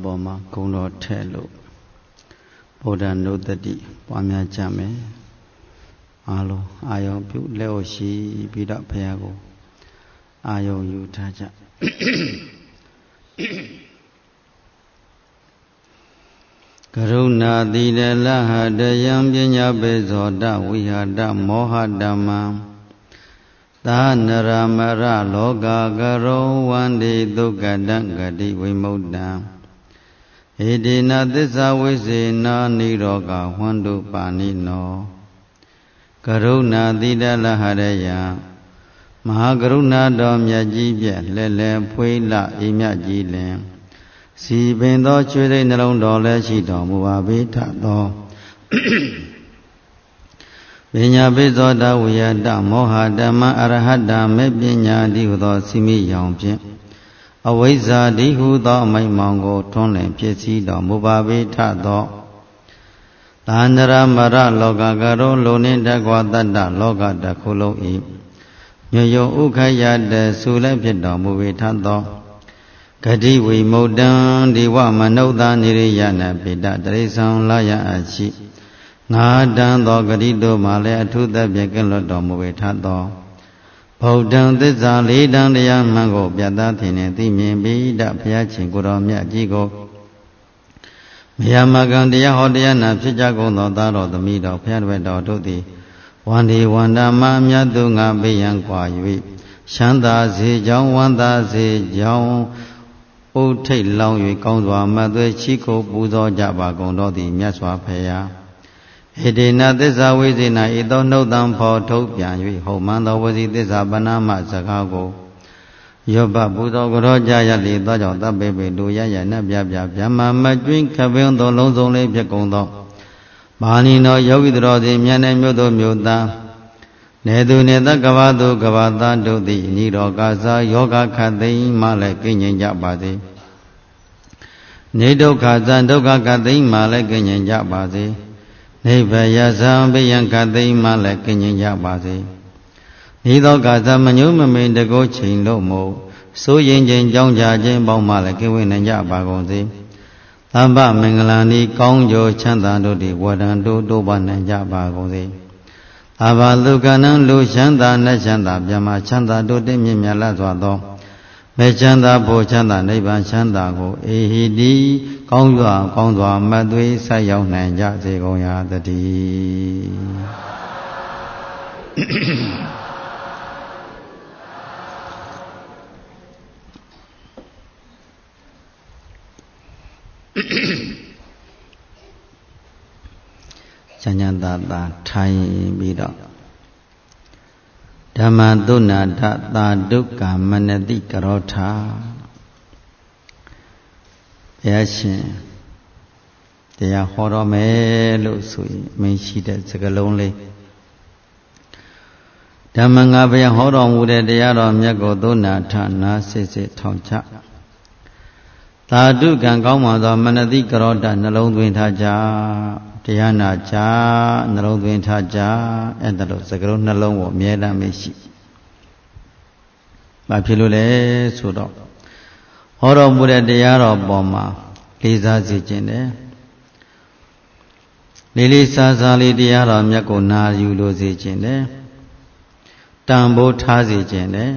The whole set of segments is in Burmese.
ပေါ်မှာဂုဏ်တော်ထဲလို့ဗုဒ္ဓနုတ္တိပွားများကြမယ်အားလုံးအာယုံပြုလက်ကိုရှိပြီးတော့ဘုရားကိုအာယုံယူထားကြကရုဏာတိရလဟတယံပညာပေဇောတဝိဟာတမောဟဓမ္မံသာနရမရလောကကရောဝန္တိဒုက္ကတံဂတိဝိမုတ္တံဣတိနသစ္စာဝိစေနာနိရောဂဝန္တုပါဏိနောကရုဏာတိတလဟရယမဟာကရုဏာတော်မြတ်ကြီးပြည့်လဲလဲဖွေးလှအေးမြတ်ကြီးလင်စီပင်သောကျွေးစိတ်နှလုံးတော်လည်းရှိတော်မူပါပေထသောပညာပိသောတဝိယတမောဟဓမ္မအရဟတမေပညာတိဟုသောစီမိယောင်ဖြင့်အဝိဇ္ဇာတိဟုသောအမိန်မောင်ကိုထွန်းလင်ဖြစ်စည်းတော်မူပါပေထသောသာနရမရလောကကရောလုံနှင့်တကွာတတ္တလောကတစ်ခုလုံး၏ညွယုံဥခယတဆုလည်းဖြစ်တော်မူပေထသောဂတိဝိမုတ္တံဒီဝမနုဿာနိရိယနာပိတတရိသံလာယအရှိငါတန်သောဂတိတို့မှလည်းအထုသက်ပြကင်းလွတ်တော်မူပေထသောဗုဒ္ဓံသစ္စာလေးတန်တရားမှန်ကိုပြတ်သားခြင်းနှင့်သိမြင်ပြီးတဘုရားရှင်ကိုယ်တော်မြတ်ကြီးကိုမယမကံတရားဟောတရားနာဖြစ်ကြကုန်သောသားတော်သမီးတော်ဘုရားတော်တို့သည်ဝန္ဒီဝန္ဒမအမြတ်သူငါဘေးရန်กว่า၍ချမ်းသာစေကြောင်းဝန္တာစေကြောင်းဥထိတ်လောင်း၍ကောင်းစွာမတ်သွေချီးကိုပူဇော်ကြပါကုန်တော်သည်မြတ်စွာဘုရားဣတိနသစ္စာဝိဇ္ဇေနဤသောနှုတ်တံဖော်ထုတ်ပြန်၍ဟုတ်မှန်သောဝစီသစ္စာပဏာမစကားကိုယောဘပူဇော်ကြောကြရလေသောကြောင့်တပ်ပေပေလူရရနတ်ပြပြဗျမမကျွင်းခပင်းသောလုံးစုံလေးဖြစ်ကုန်သောမာနီနောယောဂီတော်သည်မြတ်နေမြို့သို့မြို့သားနေသူနေသကဘာသူကဘာသားတို့သည်နိရောဂဇာယောဂခတ်သိမ်းမှလည်းကင်းငြိမ်ကြပါစေနေဒုက္ခဇာဒုက္ခခတ်သိမ်းမှလည်းကင်းငြိမ်ကြပါစေနိဗ္ဗယဇံဘိယံခတ်သိမ်းမှလည်းကင်းငြိမ်ကြပါစေဤသောကဇာမညုမမိန်တကုချိန်လို့မို့စိုးရင်ချင်းကြောင်းကြခြင်းပေါင်းမှလည်းကင်းဝေးနိုင်ကြပါကုန်စေသမ္ဗမင်္ဂလာဤကောင်းကျိုးချမ်းသာတို့သည်ဝရံတို့တိုးပါနိုင်ကြပါကုန်စေအဘလူကနံလူချမ်းသာနဲ့ချမ်းသာမြမချမ်းသာတို့တည်းမြင့်မြတ်လာစွာသောမေချမ်းသာဖို့ချမ်းသာနိဗ္ဗာန်ချမ်းသာကိုအေဟိတိကောင်းစွာမတ်သွေးဆက်ရောက်နိုင်ကြစေကုန်ရာတည်းချမ်းသာသာထိုင်ပြီးတော့ဓမ္မသုနာထသာဒုက္ခမနတိကရောထာဘုရားရှင်တရားဟောတော်မယ်လို့ဆိုရင်မင်းရှိတဲ့စကားလုံးလေးဓမ္မငါဘုရားဟောတော်မူတဲ့တရားတော်မြတ်ကိုသုနာထနာစစ်စစ်ထောင်ချသာဓုကံကောင်းမှသောမနတိကရောတာနှလုံးသွင်းထားကြတရားနာကြနှလုံးသွင်းထားကြအဲ့ဒါလို့စကားလုံးနှလုံးကိုအမြဲတမ်းမရှိဘာဖြစ်လို့လဲဆိုတော့ဟောတော်မူတဲ့တရားတော်ပေါ်မှာလေးစားစေခြင်းနဲ့လေးစားစားလေးတရားတော်မြတ်ကိုနာယူလို့စေခြင်းနဲ့တန်ဖိုးထားစေခြင်းနဲ့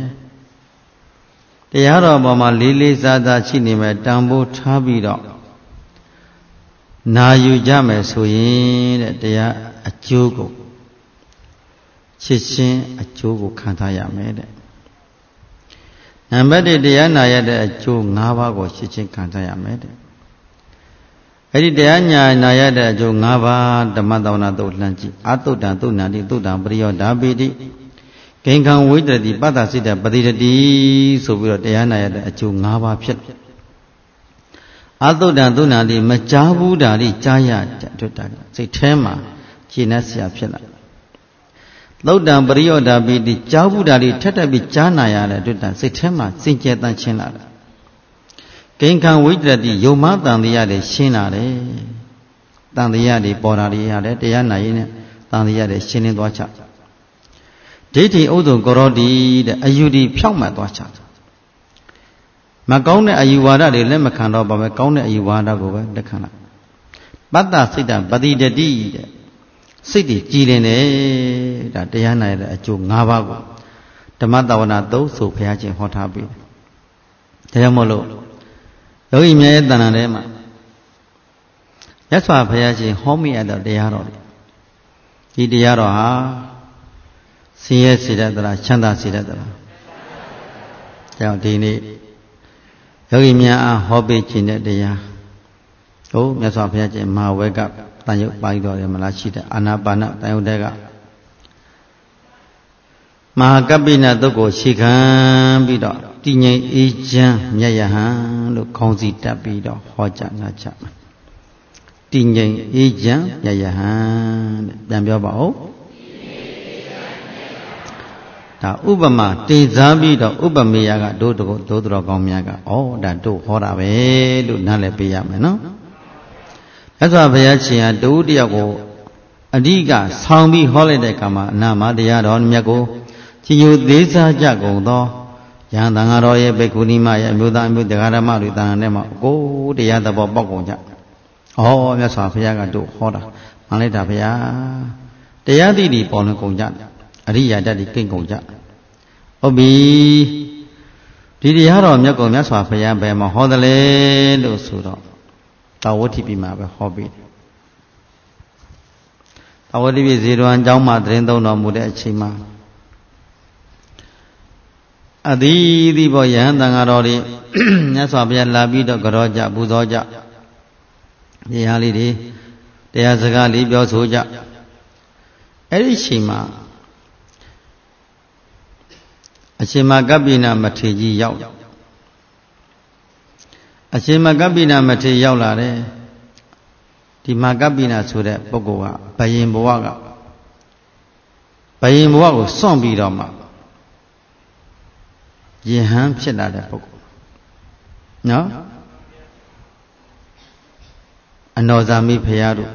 တရားတော်ပေါ်မှာလေးစားစားရှိနေမယ်တန်ဖိုးထားပြီးတော့နာယူကြမယ်ဆိုရင်တဲ့တရားအကျိုးကိုချစ်ချင်းအကျိုးကိုခံထားရမယ်တဲ့နံပါတ်1တရားနာရတဲ့အကျိုး၅ပါးကိုချစ်ချင်းခံထားရမယ်တဲ့အဲ့ဒီတရားညာနာရတဲ့အကျိုး၅ပါးဓမ္မသဝနာသုတ်လှမ်းကြည့်အတုတ္တံသုဏ္ဏတိသုတ္တံပရိယောဓာပိတိကိဉ္ခံဝိတ္တိပတ္တစိတ္တပတိတတိဆိုပြီးတော့တရားနာရတဲ့အကျိုး၅ပါးဖြစ်အတုတ္တံသုဏ္ဏတိမကြားဘူးတာလေးကြားရတဲ့အတွက်တာစိတ်ထဲမှာရှင်းနှက်စရာဖြစ်လာသုတ်တံပရိယောဓာပိတိကြားဘူးတာလေးထက်တက်ပြီးကြားနာရတဲ့အတွက်တာစိတ်ထဲမှာစင်ကြယ်တန့်ရှင်းလာတာကိဉ္ခံဝိတ္တိယုံမတန်တရားတွေရှင်းလာတယ်တန်တရားတွေပေါ်တာတွေရတယ်တရားနာရင်းနဲ့တန်တရားတွေရှင်းလင်းသွားချဒိဋ္ဌိဥဒ္ဒုံကရောတိတဲ့အယူဒီဖြောက်မှတ်သွားချ mà có này ai vào đó để lên mà khăn đó bảo vệ có này ai vào đó của để khăn lại bắt ta xích ta bắt đi đi xích thì chi lên đấy đã đây này là chỗ ngã vào củaဓမ္မတာဝနာသုံးဆိုဘုရားရှင်ဟောထားပြီဒါကြောင့်မို့လို့ယောဂီများရဲ့တဏ္ဍာထဲမှာမြတ်စွာဘုရားရှင်ဟောမိရတဲ့တရားတော်ဒီတရားတော်ဟာဆင်းရဲစေတတ်သလားချမ်းသာစေတတ်သလားကြောင့်ဒီနေ့ယောဂီများအားဟောပေးခြင်းတဲ့တရားဟုတ်မြတ်စွာဘုရားရှင်မဟာဝေကတန်ရုပ်ပါဠိတော်ရမလားရှိတဲ့အာနာပါနတန်ရုပ်တဲ့ကမဟာကပ္ပိနသုတ်ကိုရှေခံပြီးတော့တည်ငြိမ်အေးချမ်းမြတ်ယဟန်လို့ခေါင်းစီတက်ပြီးတော့ဟောကြားငါချမှာတည်ငြိမ်အေးချမ်းမြတ်ယဟန်တဲ့ပြန်ပြောပါဦးဒါဥပမာတင်စားပြီးတော့ဥပမေယကတို့တော်ကောင်းများကဩဒါတို့ဟောတာပဲလို့နားလည်ပေးရမယ်နော်မြတ်စွာဘုရားရှင်ဟာတူတယောက်ကိုအဓိကဆောင်းပြီးဟောလိုက်တဲ့ကမှာအနာမတရားတော်မြတ်ကိုကြည်ညိုသေးစားကြကုန်သောယဟန်သံဃာတော်ရဲ့ဘေကုဏီမရဲ့အမျိုးသားအမျိုးတရားဓမ္မတွေတန်ခါထဲမှာကိုယ်တရားသဘောပေါက်ကုန်ကြ။ဩမြတ်စွာဘုရားကတို့ဟောတာမှန်လိုက်တာဘုရားတရားသိတွေပေါ်လွင်ကုန်ကြအရိယာတတ်တွေကိန့်ကုန်ကြ။ဟုတ်ပြီဒီတရားတော်မြတ်ကုန်မြတ်စွာဘုရားဘယ်မှာဟောတယ်လဲလို့ဆိုတော့တာဝတိပိမှာပဲဟောပြီးတယ်။တာဝတိပိဇေရဝံကျောင်းမှာသတင်းသုံးတော်မူတဲ့အချိန်မှာအသီးသီးပေါ်ယဟန်တန်ဃာတော်တွေမြတ်စွာဘုရားလာပြီးတော့ကြောကြပူဇော်ကြတရားလေးတွေတရားစကားလေးပြောဆိုကြအဲ့ဒီချိန်မှာအရှင်မကပ္ပိနမထေရကြီးရောက်အရှင်မကပ္ပိနမထေရရောက်လာတယ်ဒီမကပ္ပိနဆိုတဲ့ပုဂ္ဂိုလ်ကဘယင်ဘဝကိုစွန့်ပြီးတော့မှယဟန်ဖြစ်လာတဲ့ပုဂ္ဂိုလ်နော်အနောဇာမိဖရာတို့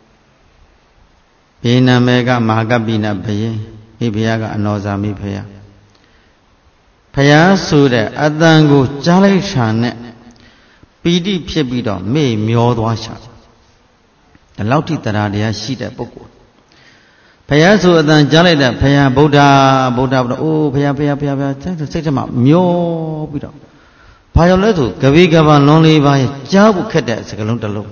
ဘေနမေကမဟာကပ္ပိနဘယင်မိဖရာကအနောဇာမိဖရာဖရာဆိုတဲ့အတန်ကိုကြားလိုက်တာနဲ့ပီတိဖြစ်ပြီးတော့မေ့မျောသွားရှာဒီလောက်ထိတရားတရားရှိတဲ့ပုဂ္ဂိုလ်ဘုရားဆိုအတန်ကြားလိုက်တဲ့ဘုရားဗုဒ္ဓအိုးဘုရားစိတ်ထဲမှာမျောပြီးတော့ဘာကြောင့်လဲဆိုကပိကပလွန်လေးပါးကြားဖို့ခက်တဲ့စကားလုံးတစ်လုံး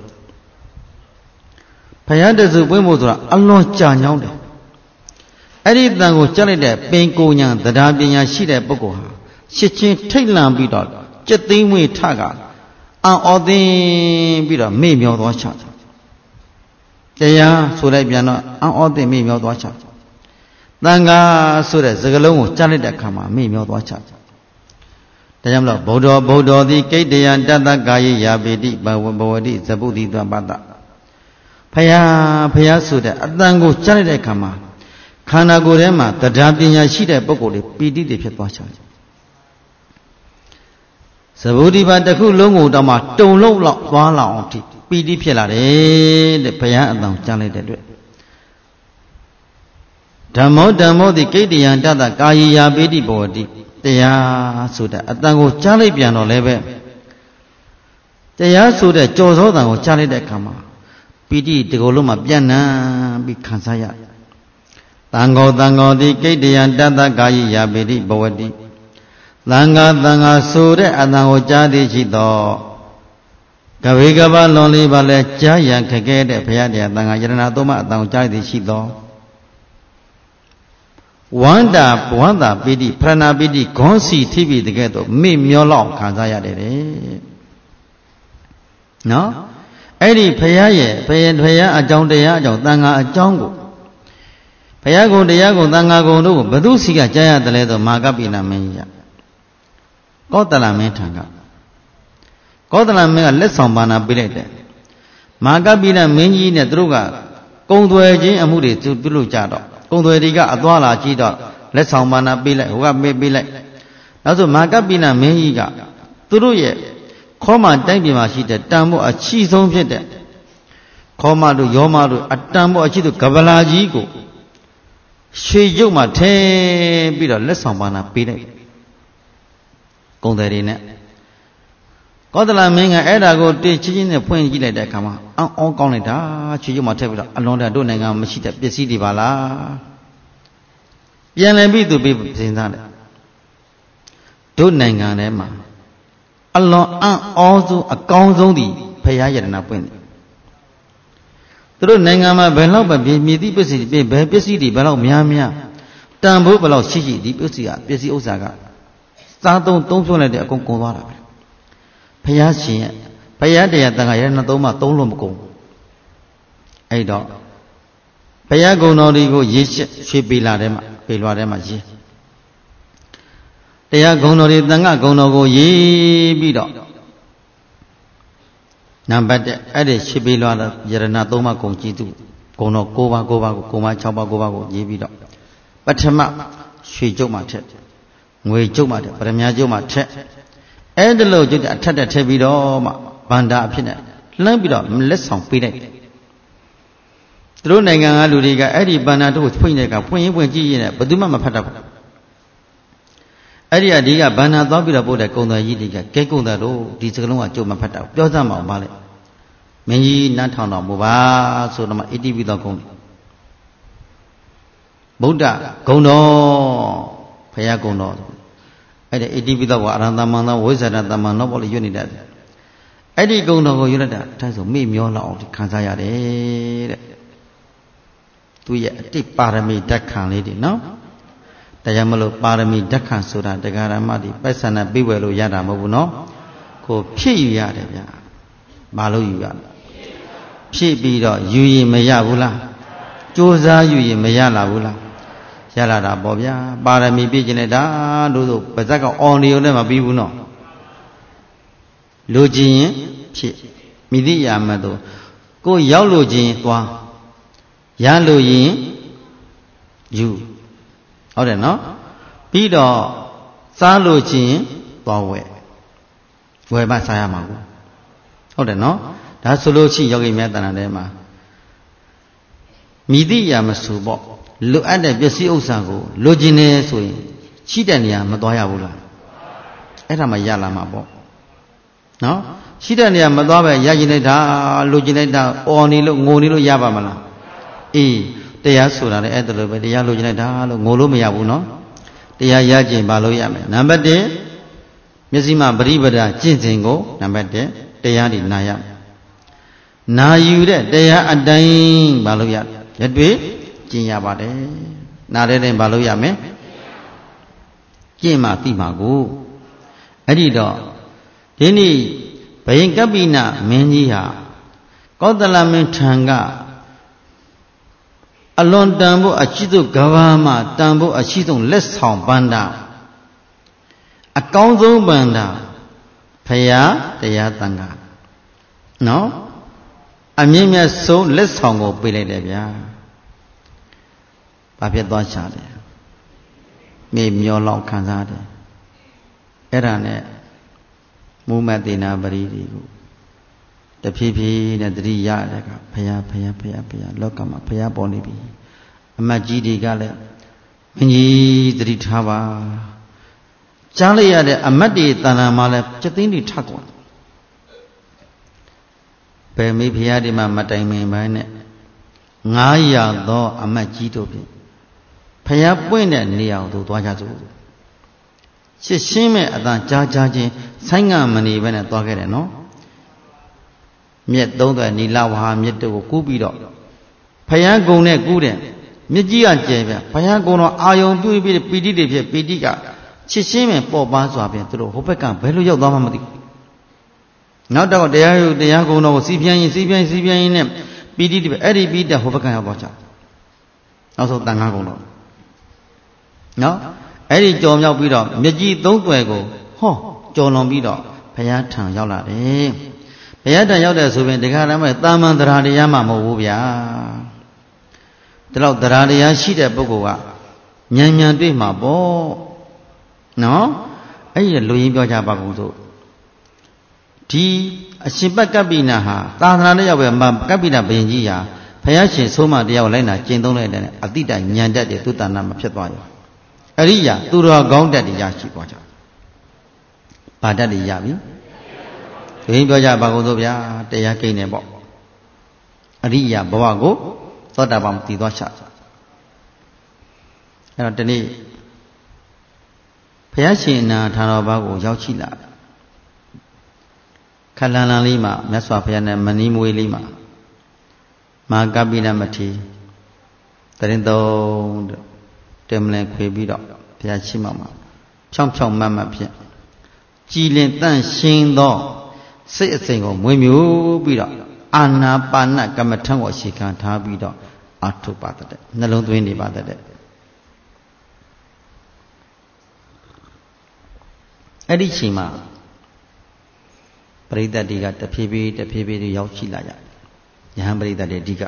ဘုရားတဆူပွင့်ဖို့ဆိုတာအလွန်ကြာညောင်းတယ်အဲ့ဒီတန်ကိုကြားလိုက်တဲ့ပင်ကိုညာတရားပညာရှိတဲ့ပုဂ္ဂိုလ်ဟာရှစ်ချင်းထိတ်လန့်ပြီးတော့ကြက်သိမ်းမွေထကအံ့ဩသိပြီးတော့မေ့မျောသွားချတရားဆိုလိုက်ပြန်တော့အံ့ဩသိမေ့မျောသွားချသံဃာဆိုတဲ့စကားလုံးကိုကြားလိုက်တဲ့အခါမှာမေ့မျောသွားချဒါကြောင့်မလို့ဗုဒ္ဓသည်ကိတ္တယံတတ္တကာယေယာပိတိဘဝတိဇပုတိသပတ္တဖယားဆိုတဲ့အတန်ကိုကြားလိုက်တဲ့အခါမှာခန္ဓာကိုယ်ထဲမှာတရားပညာရှိတဲ့ပုဂ္ဂိုလ်တွေပီတိတွေဖြစ်သွားချဇဗုတိပါတစ်ခုလုံးကိုတော့မှတုံလုံးလောက်သွားလောက်အောင်ပီတိဖြစ်လာတယ်တဲ့ဘုရားအတန်ကြားလိုက်တဲ့အတွက်ဓမ္မောတိကိတ္တယံတတ္တကာယေယာပိတိဘဝတိတရားဆိုတဲ့အတန်ကိုကြားလိုက်ပြန်တော့လည်းပဲတရားဆိုတဲ့ကြော်သောတန်ကိုကြားလိုက်တဲ့အခါမှာပီတိဒီကိုယ်လုံးမှာပြန့်နှံ့ပြီးခံစားရတန်ဃောတိကိတ္တယံတတ္တကာယေယာပိတိဘဝတိသံဃာဆိုတဲ့အတန်ကိုကြားသိရှိတော့ကဝေကပလွန်လေးပါလဲကြားရန်ခက်ခဲတဲ့ဘုရားတရားသံဃာယရဏသုံးပါးအတန်ကိုကြားသိရှိတော့ဝန္တာပိတိဖရဏပိတိဂေါစီထိပြီတကယ်တော့မေ့မျောလောက်ခံစားရတယ်တဲ့နော်အဲ့ဒီဘုရားရဲ့ဘုရားအကြောင်းတရားအကြောင်းသံဃာအကြောင်းကိုဘုရားကုံတရားကုံသံဃာကုံတို့ကိုဘသူစီကကြားရတယ်လဲဆိုမာကပိဏမင်းကြီးကောသလမင်းထံကကောသလမင်းကလက်ဆောင်ပါဏာပေးလိုက်တယ်မာကပိဏမင်းကြီးနဲ့သူတို့ကကုံသွယ်ချင်းအမှုတွေပြုလုပ်ကြတော့ကုံသွယ်တွေကအသွားလာကြည့်တော့လက်ဆောင်ပါဏာပေးလိုက်ဟိုကပေးလိုက်နောက်ဆိုမာကပိဏမင်းကြီးကသူတို့ရဲ့ခောမတိုင်းပြည်မှာရှိတဲ့တန်ဖို့အချီဆုံးဖြစ်တဲ့ခောမတို့ယောမတို့အတန်ဖို့အချီတို့ကဗလာကြီးကိုရွှေရုပ်မှာထဲပြီးတော့လက်ဆောင်ပါဏာပေးလိုက်ကုံတယ်တွေနဲ့ကောသလမင်းကအဲ့ဒါကိုတေးချင်းချင်းနဲ့ဖွင့်ကြည့်လိုက်တဲ့အခါမှာအောင်းကောင်းလိုက်တာချွေကျုံမှာထည့်ပြီးတော့အလွန်တတို့နိုင်ငံမရှိတဲ့ပစ္စည်းတွေပါလားပြန်လည်ပြီးသူပြီးစဉ်းစားတယ်တို့နိုင်ငံထဲမှာအလွန်အောဆုံးအကောင်းဆုံးဒီဖရာယတနာပွင့်တယ်သူတို့နိုင်ငံမှာဘယ်လောက်ပဲမြည်သည့်ပစ္စည်းတွေဘယ်ပစ္စည်းတွေဘယ်လောက်များတန်ဖိုးဘယ်လောက်ရှိဒီပစ္စည်းဥစ္စာကစားသုံးဖြုံးလိုက်တဲ့အကုန်ကုန်သွားတာပဲဘုရားရှင်ရဲ့ဘုရားတရားတန်ခါရနှစ်သုံးမှသုံးလို့မကုန်အဲ့တော့ဘုရားဂုဏ်တော်တွေကိုရေးရွှေပေလာထဲမှာပေလွာထဲမှာရေးတရားဂုဏ်တော်တွေတန်ခါဂုဏ်တော်ကိုရေးပြီးတော့နံပါတ်1အဲ့ဒီရွှေပေလွာယရဏသုံးပါးဂုဏ်ကြည့်သူဂုဏ်တော်9ပါးကိုဂုဏ်ပါ6ပါး9ပါးကိုရေးပြီးတော့ပထမရွှေကျုပ်မှာထက်ငွေကျုပ်မှာထက်ပရမညာကျုပ်မှာထက်အဲ့ဒါလို့ကျုပ်အထက်ထည့်ပြီးတော့မှဗန္ဒာအဖြစ်နဲ့လှမ်းပြီးတော့လက်ဆောင်ပေးလိုက်တယ်သူတို့နိုင်ငံကလူတွေကအဲ့ဒီဗန္ဒာတို့ကိုဖွင့်တဲ့ကဖွင့်ရင်ကြည့်ရင်ဘယ်သူမှမဖတ်တတ်ဘူးအဲ့ဒီအဒီကဗန္ဒာသွားပြီးတော့ပို့တဲ့ကုံတော်ကြီးတွေကကဲကုံတော်တို့ဒီစကလုံးကကျုပ်မဖတ်တတ်ဘူးပြောစမ်းမအောင်ပါလေမင်းကြီးနတ်ထောင်တော်မူပါဆိုတော့မှဣတိပိသောကုံဗုဒ္ဓဂုံတော်ဘုရားဂုံတော်အဲ့ဒီဣတိပိသောကအရဟံသမ္မာသောဝိဇ္ဇာတသမ္မာနောပေါ့လေရွတ်နေတတ်တယ်အဲ့ဒီဂုံတော်ကိုရွတ်လိုက်တာအဲဆိုမေ့မျောလောက်အောင်ခံစားရတယ်တဲ့သူရဲ့အတိတ်ပါရမီဓာတ်ခံလေးတွေနော်တရားမလို့ပါရမီဓာတ်ခံဆိုတာတရားဓမ္မတွေပိုက်ဆံနဲ့ပြည့်ဝဲလို့ရတာမဟုတ်ဘူးနော်ကိုဖြစ်ယူရတယ်ဗျာမလို့ယူရဖြစ်ပြီးတော့ယူရင်မရဘူးလားကြိုးစားယူရင်မရလာဘူးလားရလာတာပေါ့ဗျာပါရမီပြည့်ကျင်နေတာတို့ဆိုပါဇက်ကအော်နေုံနဲ့မပြီးဘူးနော်လိုချင်ရင်ဖြစ်မိသည့်ရာမသို့ကိုရောက်လို့ချင်းသွားရလို့ရင်ယူဟုတ်တယ်နော်ပြီးတော့စားလို့ချင်းသွားဝယ်မှစားရမှာကိုဟုတ်တယ်နော်ဒါဆိုလို့ရှိယောဂီများတဏ္ဍာထဲမှာမိသည့်ရာမဆိုပေါ့လိုအပ်တဲ့ပစ္စည်းဥစ္စာကိုလိုချင်နေဆိုရင်ရှိတဲ့နေရာမသွားရဘူးလားအဲ့ဒါမှရလာမှာပေါ့နော်ရှိတဲ့နေရာမသွားပဲရကျင်လိုက်တာလိုချင်လိုက်တာအော်နေလို့ငိုနေလို့ရပါမလားအေးတရားဆိုတာလည်းအဲ့ဒါလိုပဲတရားလိုချင်လိုက်တာလို့ငိုလို့မရဘူးနော်တရားရကျင်ပါလို့ရမယ်နံပါတ်1မျက်စိမှပရိပဒကျင့်စဉ်ကိုနံပါတ်1တရားဒီနာရနာယူတဲ့တရားအတိုင်းပါလို့ရရတွေ့ကျင့်ရပါတယ်နားတဲ့တိုင်းဘာလို့ရမလဲကျင့်မှသိမှာကိုအဲ့ဒီတော့ဒီနေ့ဘယင်ကပ္ပိနမင်းကြီးဟာကောသလမင်းထံကအလွန်တန်ဖို့အရှိဆုံးကဘာမှာတန်ဖို့အရှိဆုံးလက်ဆောင်ပန္နာအကောင်းဆုံးပန္နာဖရာတရားသံဃာနော်အမြင့်မြတ်ဆုံးလက်ဆောင်ကိုပေးလိုက်တယ်ဗျာဘာဖြစ်သွားချတယ်မေ့မျောလောက်ခံစားတယ်အဲ့ဒါနဲ့မူမတေနာပရိဒီကိုတဖြည်းဖြည်းနဲ့တတိရတဲ့ကဖယားလောကမှာဖယားပေါ်နေပြီအမတ်ကြီးတွေကလည်းမင်းကြီးတတိထားပါကြားလိုက်ရတဲ့အမတ်တွေတဏ္ဍာမှာလည်းစက်သိန်းတွေထကွာဘယ်မိဖယားတွေမှမတိုင်မင်ပိုင်းနဲ့900သောအမတ်ကြီးတို့ဖြင့်ဖယားပွင့်တဲ့နေရာကိုသွားကြစို့ရှင်းရှင်းမဲ့အတန်ကြားချင်းဆိုင်းငံ့မနေဘဲနဲ့သွားခဲ့တယ်နော်မြက်သုံးသွယ်နီလာဝဟာမြက်တို့ကိုကူးပြီးတော့ဖယားကုံနဲ့ကူးတယ်မြက်ကြီးကကျဲပြဖယားကုံတော့အာယုံပြုပြီးပီတိတွေဖြစ်ပီတိကရှင်းရှင်းမဲ့ပေါ်ပါစွာဖြင့်သူတို့ဟိုဘက်ကဘယ်လိုရောက်သွားမှမသိဘူးနောက်တော့တရားကုံတော်ကိုစီးပြင်းရင်နဲ့ပီတိတွေအဲ့ဒီပီတိဟိုဘက်ကရောက်သွားကြနောက်ဆုံးတန်ခါကုံတော်နော်အဲ့ဒီကြော်မြောက်ပြီးတော့မြကြီးသုံးသွယ်ကိုကြော်လွန်ပြီးတော့ဘုရားထံရောက်လာတယ်ဘုရားထံရောက်တဲ့ဆိုရင်တရားဓမ္မတာမန်တရားတရားမှမဟုတ်ဘူးဗျာဒီလောက်တရားတရားရှိတဲ့ပုဂ္ဂိုလ်ကဉာဏ်ဉာဏ်တွေ့မှာပေါ့နော်အဲ့ဒီလူရင်းပြောကြပါဘူးဆိုဒီအရှင်ပကပ္ပိနာဟာသာသနာနဲ့ရောက်ပဲကပ္ပိနာဘုရင်ကြီးဟာဘုရားရှင်ဆုံးမတရားကိုလိုက်နာကျင့်သုံးလိုက်တဲ့အတိတိုင်ဉာဏ်တတ်တဲ့သူတဏ္ဍာမှာဖြစ်သွားရောအရိယာသူတော်ကောင်းတတ်တွေရရှိသွားကြဘာတတ်တွေရပြီ Tuhin Boja Bagodobia, Teyakinebo Aria Boago, thought about the Dosha. Anthony Payashina Tanabago, Yauchila Kalana Lima, Meswapiana, Manimwe Lima Magabina Mati Tarindo Temlen Quebido, Piachimama, Chomp Mama Pia Jilin Tan Shin Do, say a single, Wimu Bido, Anna Pana Gamatango, she can't have Bido, Atu Patate, Nalon Windy Patate. Edichima Prida Diga, the PB, the Yauchilaya, Yambri the Diga.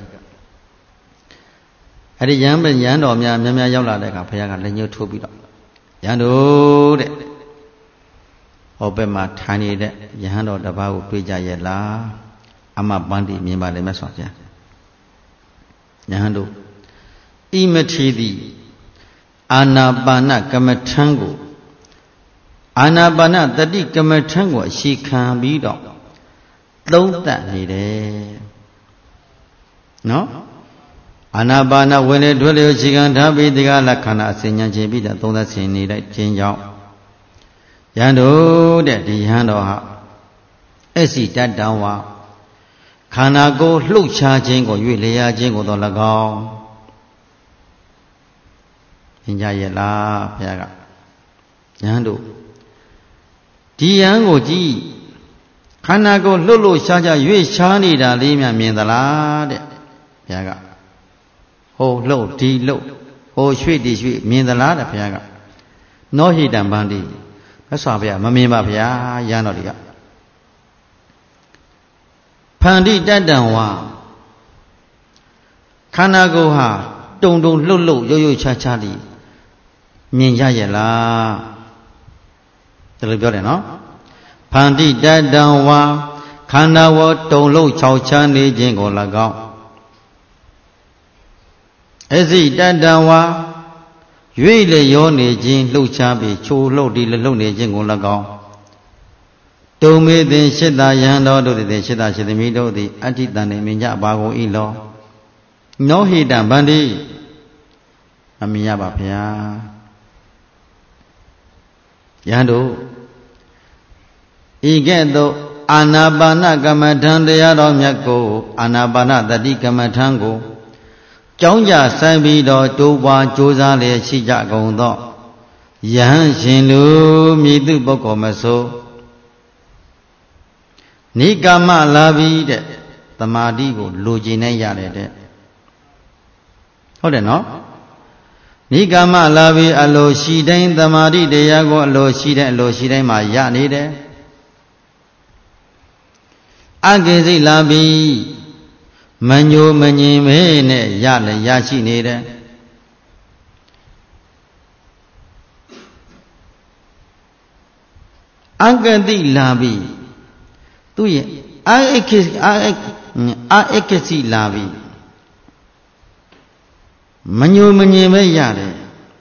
At the Yam and Yan or Yamia Yola, the Capayaga, the new Tobito. Yando Open my tiny Yahando the Bao Pija Yela, Ama Bandi, Mima the Messenger. Yahando Imatidi Anabana Kamatango. Anabana Tadi Kamatango, she can be dog. Don't that need it. No? Anabana when it will she can have it the Galakana, Senya Jebida, don't that see need change out. Yando that the Yando Esi that down. Kana go look charging or you lay a jingle the lagoon. In Jayela, Piaga. Yando. Diango G. Kana go lulu shaja, you shani da limia mean the lad. Piaga. Oh, low, tea low. Oh, sweet, mean the lad, Piaga. No hidden bandy. That's why Mamma Pia, Yanolia. Pandi Dadanwa Kanagoha, don't lulu, yo chachali. Minjayela. The Libyan, no? Pandi Dadanwa Kanawa, don't look chow chani jingle lagao. Ezi Dadanwa. Yui le yoni jin lu chabi chu lo di le lu ne jin gon la gao to me tin shita yan do do de shita shitami do di atti tan ne min ja ba ko I lo no hi tan bandi amiya ba phaya yan do ige do anapana kamathan taya do myat ko anapana tati kamathan ko Chong ya sai bi do tu wa josa le chi ja gong do yan shin lu mi tu bokko ma so ni kama la bi de tamadi ko lo jin ne yare deဟုတ်တယ်နော်နိကမလာပြီအလိုရှိတိုင်းသမာဓိတရားကိုအလိုရှိတိုင်းမှာရနေတယ်အကိစိတ်လာပြီမညိုမငြင်မဲနဲ့ရလည်းရရှိနေတယ်အကတိလာပြီသူရဲ့အာက္ခစီလာပြီမညိုမငြင်ပဲရတယ်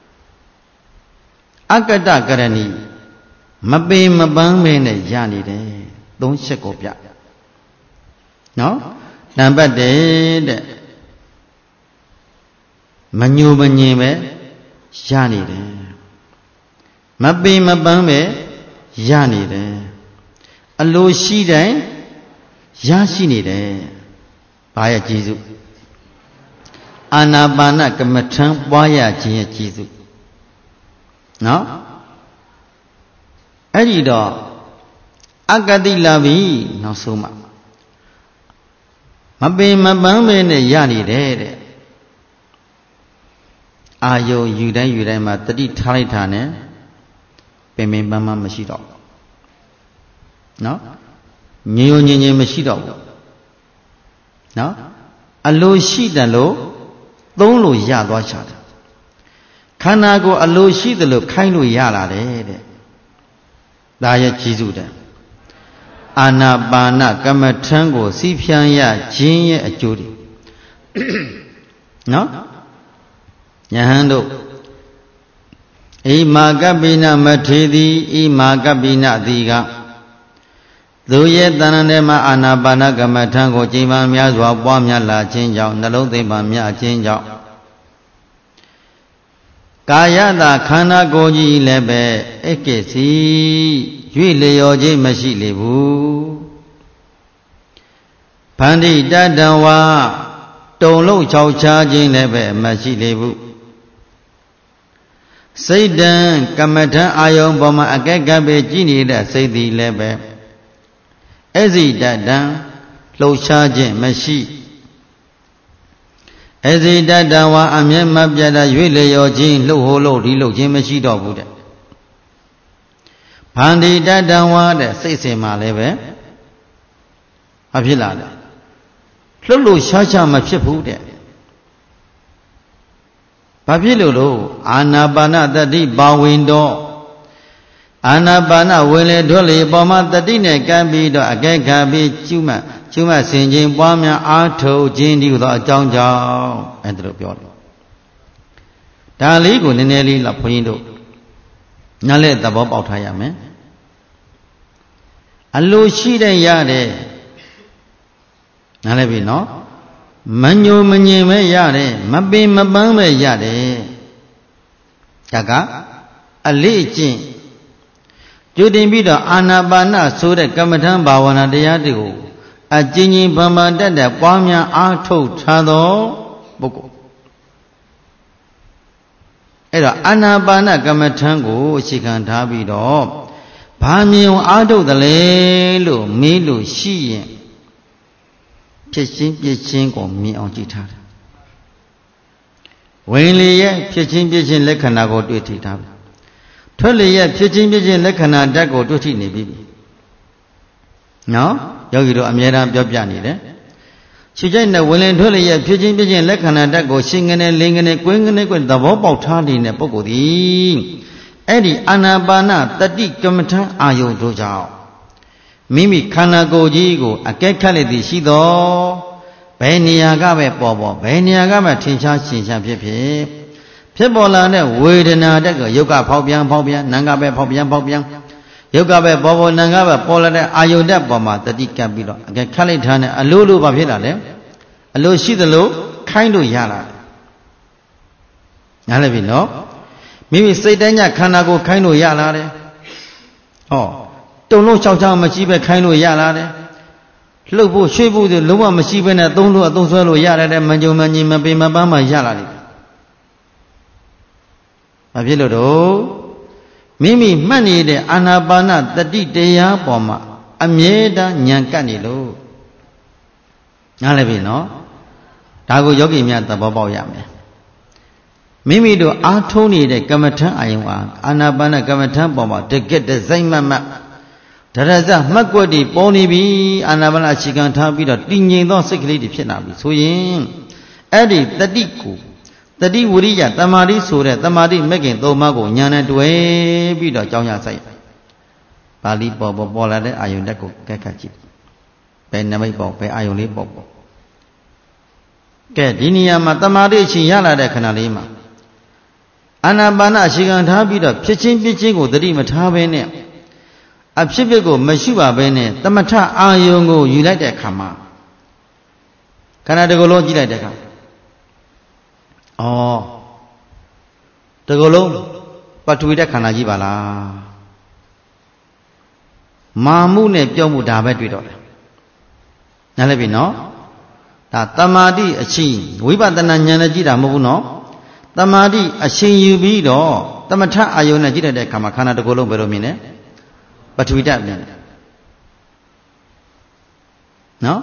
အကတကရဏီမပေမပန်းမဲနဲ့ရနေတယ်သုံးချက်ကိုပြနော်တံပတ်တယ်တဲ့မညိုမငြင်ပဲရနေတယ်မပေမပန်းပဲရနေတယ်အလိုရှိတိုင်းရရှိနေတယ်ဘာရဲ့ကျေးဇူးအာနာပါနကမ္မထံပွားရခြင်းရဲ့ကျေးဇူးနော်အဲ့ဒီတော့အကတိလာပြီနောက်ဆုံးမှာမပေမပန်းပဲနဲ့ရနေတယ်တဲ့အာယုံယူတိုင်းမှာတတိထားလိုက်တာနဲ့ပင်ပန်းမရှိတော့နော်ငြိုငြင်မရှိတော့ဘူးနော်အလိုရှိတယ်လို့သုံးလို့ရသွားချတယ်ခန္ဓာကိုယ်အလိုရှိတယ်လို့ခိုင်းလို့ရလာတယ်တဲ့ဒါရဲ့ကျေးဇူးတဲ့အာနာပါနကမ္မထံကိုစီးဖြန်းရခြင်းရဲ့အကျိုးတွေနော်ယဟန်တို့ဣမာကပ္ပိနမထေတိဣမာကပ္ပိနတိကသူရဲ့တဏ္ဍနဲ့မှာအာနာပါနကမ္မထံကိုကြည်ပံများစွာပွားများလာခြင်းကြောင့်နှလုံးသိမ့်ပံများခြင်းကြောင့်ကာယတာခန္ဓာကိုယ်ကြီးလည်းပဲအကိစီရွေ့လျော်ခြင်းမရှိလေဘူးဗန္တိတတံဝါတုံလုံးခြောက်ခြားခြင်းလည်းပဲမရှိလေဘူးစိတ်တံကမ္မထံအာယုံပေါ်မှာအကဲကပ်ပဲကြည်နေတဲ့စိတ်သည်လည်းပဲအဇိတတံလှုပ်ရှားခြင်းမရှိအဇိတတဝါအမျက်မပြတ်တာရွေ့လျော်ခြင်းလှုပ်ဟိုလို့ဒီလှုပ်ခြင်းမရှိတော့ဘူးတဲ့ဗန္တိတတဝါတဲ့စိတ်စင်မှာလည်းပဲမဖြစ်လာတယ်လှုပ်လို့ရှားရှားမဖြစ်ဘူးတဲ့ဘာဖြစ်လို့အာနာပါနတတိပါဝင်တော့အာနာပါနဝင်လေထွက်လေပေါ်မှာတတိနဲ့ကံပြီးတော့အကဲခါပြီးကျုမှဆင်ခြင်းပွားများအားထုတ်ခြင်းဒီသောအကြောင်းကြောင့်အဲ့ဒါလိုပြောတယ်ဒါလေးကိုနည်းနည်းလေးလောက်ဘုန်းကြီးတို့နားလည်သဘောပေါက်ထားရမယ်အလိုရှိတဲ့ရတယ်နားလည်ပြီနော်မညိုမငြင်ပဲရတယ်မပင်မပန်းပဲရတယ်ဒါကအလေးအကျင့်ကျူတင်ပြီးတော့အာနာပါနဆိုတဲ့ကမ္မထံဘာဝနာတရားတွေကိုအကျဉ်းချင်းဗမာန်တက်တဲ့ပွားများအားထုတ်ထားသောပုဂ္ဂိုလ်အဲ့တော့အာနာပါနကမ္မထံကိုအခြေခံထားပြီးတော့ဘာမြင်အောင်အားထုတ်သလဲလို့မေးလို့ရှိရင်ဖြစ်ချင်းပြည့်ချင်းကိုမြင်အောင်ကြည့်ထားတယ်ဝင်လေရဲ့ဖြစ်ချင်းပြည့်ချင်းလက္ခဏာကိုတွေ့ထိထားတယ်ထွက်လေရဲ့ဖြစ်ချင်းပြည့်ချင်းလက္ခဏာဓာတ်ကိုတွေ့ထိနေပြီနော်ယောဂီတို့အမြဲတမ်းပြောပြနေတယ်ခြေကျိုက်နဲ့ဝင်လေထွက်လေရဲ့ဖြစ်ချင်းပြည့်ချင်းလက္ခဏာဓာတ်ကိုရှင်းကနေလင်းကနေကွင်းကနေကွင်းသဘောပေါက်ထားနေတဲ့ပုဂ္ဂိုလ်သည်အဲ့ဒီအာနာပါနတတိကမ္မထံအာယုန်တို့ကြောင့်မိမိခန္ဓာကိုယ်ကြီးကိုအကဲခတ်လက်သည်ရှိသောဘယ်နေရာကပဲပေါ်ဘယ်နေရာကမှထင်ရှားရှင်းရှားဖြစ်ပေါ်လာတဲ့ဝေဒနာတက်ကိုယုတ်ကဖောက်ပြန်နာမ်ကပဲဖောက်ပြန်ယုတ်ကပဲပေါ်နာမ်ကပဲပေါ်လာတဲ့အာယုန်တက်ပေါ်မှာတတိကပ်ပြီးတော့အကဲခတ်လိုက်ထားတဲ့အလိုလိုဘာဖြစ်လာလဲအလိုရှိသလိုခိုင်းလို့ရလာတယ်နားလည်ပြီနော်မိမိစိတ်တိုင်းညခန္ဓာကိုခိုင်းလို့ရလာတယ်ဟောတုံလုံးချောက်ချောက်မရှိပဲခိုင်းလို့ရလာတယ်လှုပ်ဖို့ရွှေ့ဖို့လုံးဝမရှိပဲနဲ့သုံးလို့အသုံးဆွဲလို့ရတဲ့မကြုံမငြိမ်မပင်မပန်းမှရလာတယ်ဘာဖြစ်လို့တော့မိမိမှတ်နေတဲ့အာနာပါနတတိတရားပေါ်မှာအမြဲတမ်းဉာဏ်ကပ်နေလို့နားလည်ပြီနော်ဒါကိုယောဂီများသဘောပေါက်ရမယ်မိမိတို့အားထုတ်နေတဲ့ကမ္မထံအာယုံအာနာပါနကမ္မထံပေါ်မှာတကက်တစိုက်မှတ်ဒရဇမှတ်ကွက်တွေပေါ်နေပြီအာနာပါနအခြေခံထားပြီးတော့တည်ငြိမ်သောစိတ်ကလေးတွေဖြစ်လာပြီဆိုရင်အဲ့ဒီတတိကိုတတိဝိရိယတမာတိဆိုတဲ့တမာတိမဲ့ခင်သုံးပါးကိုဉာဏ်နဲ့တွဲပြီးတော့ကြောင်းရဆိုင်ပါဠိပေါ်လာတဲ့အာယုန်တက်ကိုကဲခတ်ကြည့်ဘယ်နမိတ်ပေါ်ဘယ်အာယုန်လေးပေါ်ကဲဒီနေရာမှာတမာတိအချင်းရလာတဲ့ခဏလေးမှာအာနာပါနအခြေခံထားပြီးတော့ဖြစ်ချင်းပြစ်ချင်းကိုတတိမထားဘဲနဲ့အဖြစ်ဖြစ်ကိုမရှိပါဘဲနဲ့တမထအာယုံကိုယူလိုက်တဲ့အခါမှာခန္ဓာတစ်ခုလုံးကြည့်လိုက်တဲ့အခါတစ်ခုလုံးပထဝီတဲ့ခန္ဓာကြီးပါလားမာမှုနဲ့ပြောမှုဒါပဲတွေ့တော့တယ်နားလည်ပြီနော်ဒါတမာတိအချင်းဝိပဿနာဉာဏ်နဲ့ကြည့်တာမဟုတ်ဘူးနော်တမာတိအချင်းယူပြီးတော့တမထအာယုံနဲ့ကြည့်လိုက်တဲ့အခါမှာခန္ဓာတစ်ခုလုံးဘယ်လိုမြင်လဲပထဝီဓာတ်မြင်တယ်နော်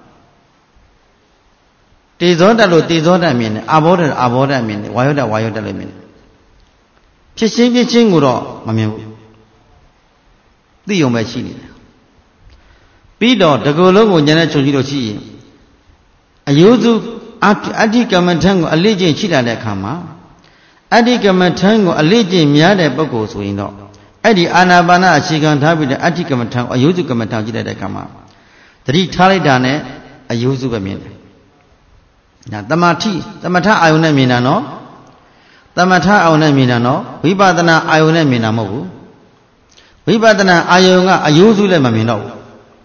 တေဇောဓာတ်လို့တေဇောဓာတ်မြင်တယ်အာဘောဓာတ်အာဘောဓာတ်မြင်တယ်ဝါယောဓာတ်ဝါယောဓာတ်လည်းမြင်တယ်ဖြစ်ချင်းကိုတော့မမြင်ဘူးသိုံပဲရှိနေတယ်ပြီးတော့တကူလုံးကိုဉာဏ်နဲ့ချုပ်ကြည့်လို့ရှိရင်အယုစုအဋ္ဌိကမ္မထံကိုအလေးကျင့်ရှိလာတဲ့အခါမှာအဋ္ဌိကမ္မထံကိုအလေးကျင့်များတဲ့ပုဂ္ဂိုလ်ဆိုရင်တော့အဲ့ဒီအာနာပါနအခြေခံထားပြီးတဲ့အဋ္ဌိကမ္မထံအယုစုကမ္မထံကြည့်လိုက်တဲ့အခါမှာသတိထားလိုက်တာနဲ့အယုစုပဲမြင်တယ်ဒါတမထအာယုန်နဲ့မြင်တာနော်တမထအာယုန်နဲ့မြင်တာနော်ဝိပဿနာအာယုန်နဲ့မြင်တာမဟုတ်ဘူးဝိပဿနာအာယုန်ကအယုစုလည်းမမြင်တော့ဘူး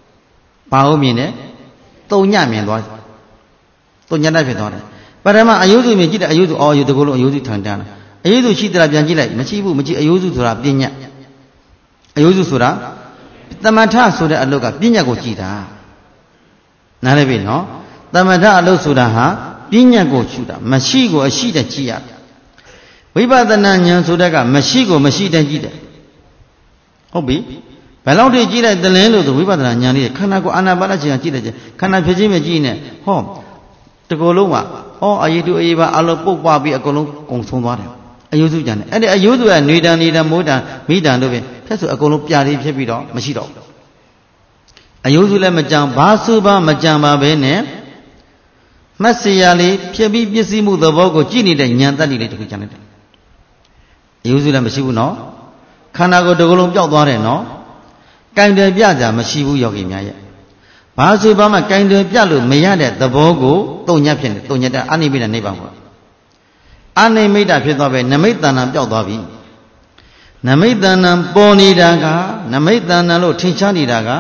ဘာဟုတ်မြင်တယ်သုံးညမြင်သွားသုံးညတတ်ဖြစ်သွားတယ်ပထမအယုစုမြင်ကြည့်တဲ့အယုစုအော်အယုတကူလုံးအယုစုထန်တန်းအယုစုရှိသလားပြန်ကြည့်လိုက်မရှိဘူးမကြည့်အယုစုဆိုတာပညာအယုစုဆိုတာသမထဆိုတဲ့အလုပ်ကပညာကိုကြည့်တာနားလည်ပြီနော်သမထအလုပ်ဆိုတာဟာပညာကိုရှုတာမရှိကိုအရှိတဲ့ကြည့်ရဝိပဿနာဉာဏ်ဆိုတဲ့ကမရှိကိုမရှိတဲ့ကြည့်တယ်ဟုတ်ပြီဘယ်လောက်ထိကြည့်လိုက်တလင်းလို့ဆိုဝိပဿနာဉာဏ်လေးခန္ဓာကိုအာနာပါနခြင်းကြည့်တယ်ခန္ဓာဖြစ်ခြင်းမကြည့်နဲ့ဟောတကူလုံးကအရေးတူအရေးပါအလုံးပုတ်ပွားပြီးအကုန်လုံးကုံဆုံးသွားတယ်အယုစုကြံတယ်အဲ့ဒီအယုစုကနေတံနေတံမိုးတံမိတံတို့ပြင်ဖြတ်ဆိုအကုန်လုံးပြားလေးဖြစ်ပြီးတော့မရှိတော့ဘူးအယုစုလည်းမကြံဘာစုဘာမကြံပါပဲနဲ့မှတ်စရာလေးဖြစ်ပြီးပစ္စည်းမှုသဘောကိုကြည့်နေတဲ့ဉာဏ်တတ်လေးတခုကြံလိုက်တယ်အယုစုလည်းမရှိဘူးနော်ခန္ဓာကိုယ်တစ်ခုလုံးပျောက်သွားတယ်နော်ကင်တယ်ပြကြမရှိဘူးယောဂီများရဲ့ဘာဆိုဘာမှကင်တယ်ပြလို့မရတဲ့သဘောကိုတုံညက်ဖြစ်နေတုံညက်တဲ့အနိမိတ်နိဗ္ဗာန်ပေါ့အနိမိတ်ဖြစ်သွားပဲနမိတ်တဏ္ဍာပျောက်သွားပြီနမိတ်တဏ္ဍာပေါ်နေတာကနမိတ်တဏ္ဍာလို့ထင်ရှားနေတာက